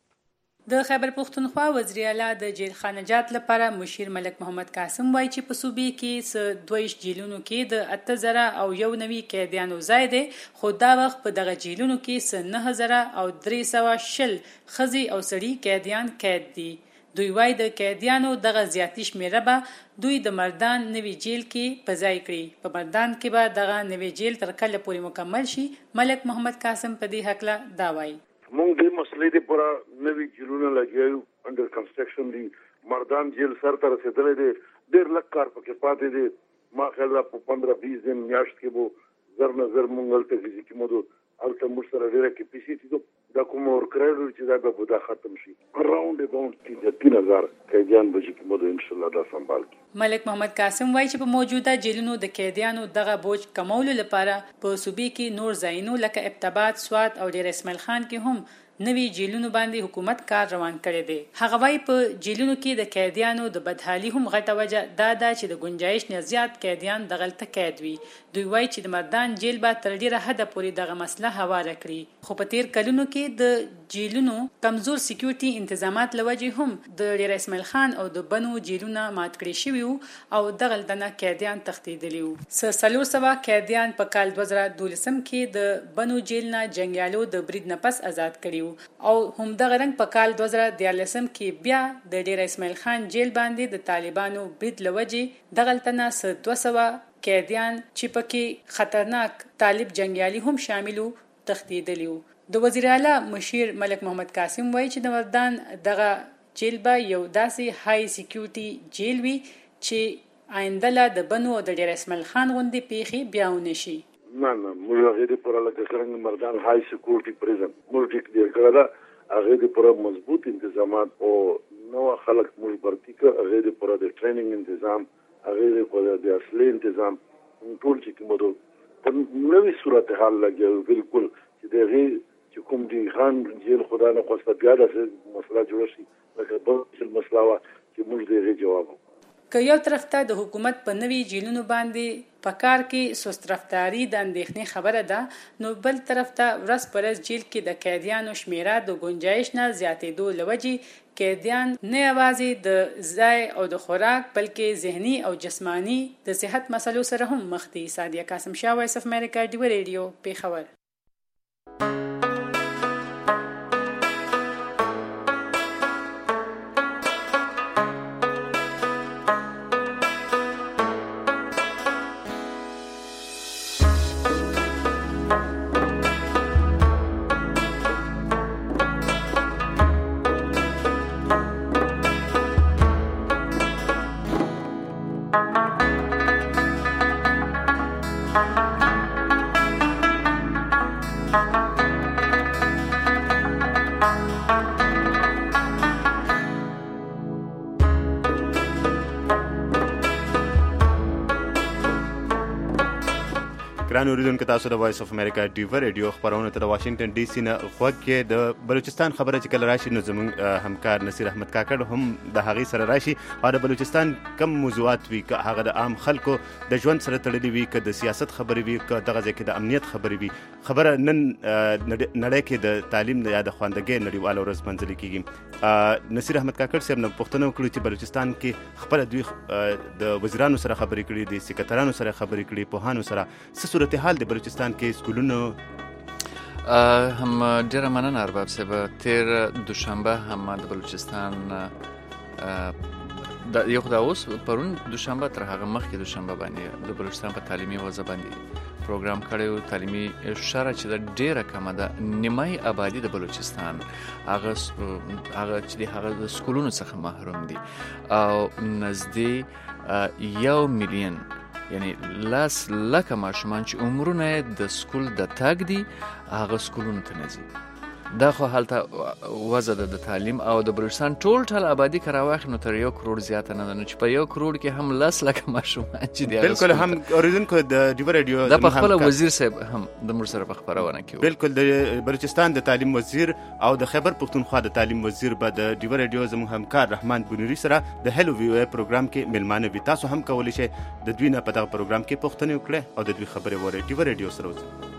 د خیبر پښتونخوا وزیر اعلی د جیل خانجات لپاره مشیر ملک محمد قاسم وایي چې په صوبې کې س دویش جیلونو کې د اته زره او یو نوي قیدیانو ځای دی، خو دا وخت په دغه جیلونو کې س نه زره او درې سوه شل ښځې او سړي قیدیان قید دي. دوی وایي د قیدیانو دغه زیاتې شمیره به دوی د مردان نوي جیل کې په ځای کړي. په مردان کې به دغه نوي جیل تر کله پورې مکمل شي. ملک محمد قاسم په دې هکله دا وایي.
مونږ دې مسلې د پورا نوي جیلونه لګیو انډر کنسټرکشن دي. مردان جیل سر ته رسیدلې دي، ډېر لږ کار پکې پاتې دي. ما خیال دا په پندرہ بیس دن میاشت کې به زر نه زر مونږ هلته فزیکي مودو هلته موږ سره ډېره کیپیسیټي دو دا کوم ورکړی چې دا به دا ختم شي. اراوند اباوند تین هزار قیدیان به چې مودو انشاءالله دا سنبال کړي.
ملک محمد قاسم وایي چې په موجوده جیلونو د قیدیانو دغه بوج کمولو لپاره په صوبې کې نور ځایونو لکه ابتباد، سوات او ډیر اسماعیل خان کې هم نوي جیلونو باندې حکومت کار روان کړی دی. هغه وایي په جیلونو کې د قیدیانو د بدحالي هم غټه وجه دا ده چې د گنجایش نه زیات قیدیان دغلته قید وي. دوی وایي چې د مردان جیل به تر ډیره حده پورې دغه مسله هواره کړي، خو په تیر کلونو کې د جیلونو کمزور سکیورټي انتظامات لوجې هم د ډیر اسماعیل خان او د بنو جیلونه مات کړي شوي او دغلته نه قیدیان تښتېدلي وو. څه څلور سوه قیدیان په کال دوه زره دولسم کې د بنو جیل نه جنګیالو د برید نه پس آزاد کړي او همدغه رنګ په کال دوه زره دیارلسم کې بیا د ډیر اسماعیل خان جیل باندې د طالبانو برید لوجې دغلته نه څه دوه سوه قیدیان چې پکې خطرناک طالب جنګیالي هم شامل وو تښتېدلي وو. د وزیر اعلی مشیر ملک محمد قاسم وایي چې د مردان دغه جیل به یو داسې های سکیورټي جیل وي چې آینده لا د بنو او د ډیر اسماعیل خان غوندې پیښې بیا ونه شي.
نه نه موږ هغه دې پر لکه څنګه مردان های سکیورټي پریزن موږ ټیک کړل دا هغه دې پر مضبوط انتظامات او نو خلک موږ برتی کړ، هغه دې پر د ټریننګ تنظیم، هغه دې پر د اصلي تنظیم ټول چې کومو په نوې صورتحال لګي بالکل چې دغه چې کوم دي خان جیل خدا نه خوسته بیا د مسله جوړ شي لکه بل مسله وا چې موږ دې جواب
که یو طرف ته د حکومت په نوي جیلونو باندې په کار کې سست رفتاري د اندېښنې خبره ده، نو بل طرف ته ورځ په ورځ جیل کې د قیدیانو شمیره د گنجایش نه زیاتېدو له وجې قیدیان نه یوازې د ځای او د خوراک بلکې ذهني او جسماني د صحت مسلو سره هم مخ دي. سادیه قاسم شاه، وایس اف امریکا، ډیوا ریډیو، پیښور.
ګران اوریدونکو تاسو د وایس اف امریکا ډیو ریډیو خبرونه ته د واشنگټن ډي سي نه غوږ کې د بلوچستان خبره چې کله راشي نو زموږ همکار نصیر احمد کاکړ هم د هغې سره راشي او د بلوچستان کم موضوعات وي که هغه د عام خلکو د ژوند سره تړلي وي که د سیاست خبرې وي که دغه ځای کې د امنیت خبرې وي خبره نن نړۍ کې د تعلیم یا د خواندګۍ نړیواله ورځ منځلې کېږي نصیر احمد کاکړ صاحب نه پوښتنه وکړو چې بلوچستان کې خپله دوی د وزیرانو سره خبرې کړي د سکرټرانو سره خبرې کړي پوهانو سره څه صورتحال د بلوچستان کې سکولونو
هم ډیره مننه ارباب صاحب تیر دوشنبه هم د بلوچستان د یو خدای اوس پرون دوشنبه تر هغه مخکې دوشنبه باندې د بلوچستان په تعلیمي وضع باندې پروګرام کړی تعلیمي شرع چې د ډیره کمه ده نیمای آبادی د بلوچستان هغه هغه چې د هغه د سکولونو څخه محروم دي او نږدې یو میلیون یعنی لاس لکه ماشومان چې عمرونه د سکول د تاګ دي هغه سکولونو ته نه ځي دا خو هلته وضع ده د تعلیم او د بلوچستان ټول ټال آبادي که راواخلو نو تر یو کروڑ زیاته نه ده نو چې په یو کروڑ کې هم لاس لکه ماشومان چې دي
بالکل هم اوریدونکو د ډیو ریډیو
دا په خپله وزیر صاحب هم د موږ سره په خپرونه کې
بالکل د بلوچستان د تعلیم وزیر او د خیبر پښتونخوا د تعلیم وزیر به د ډیو ریډیو زموږ همکار رحمان بنوري سره د هلو وی او پروګرام کې ملمانه وي تاسو هم کولی شئ د دوی نه په دغه پروګرام کې پوښتنې وکړئ او د دوی خبرې واورئ ډیو ریډیو سره اوسئ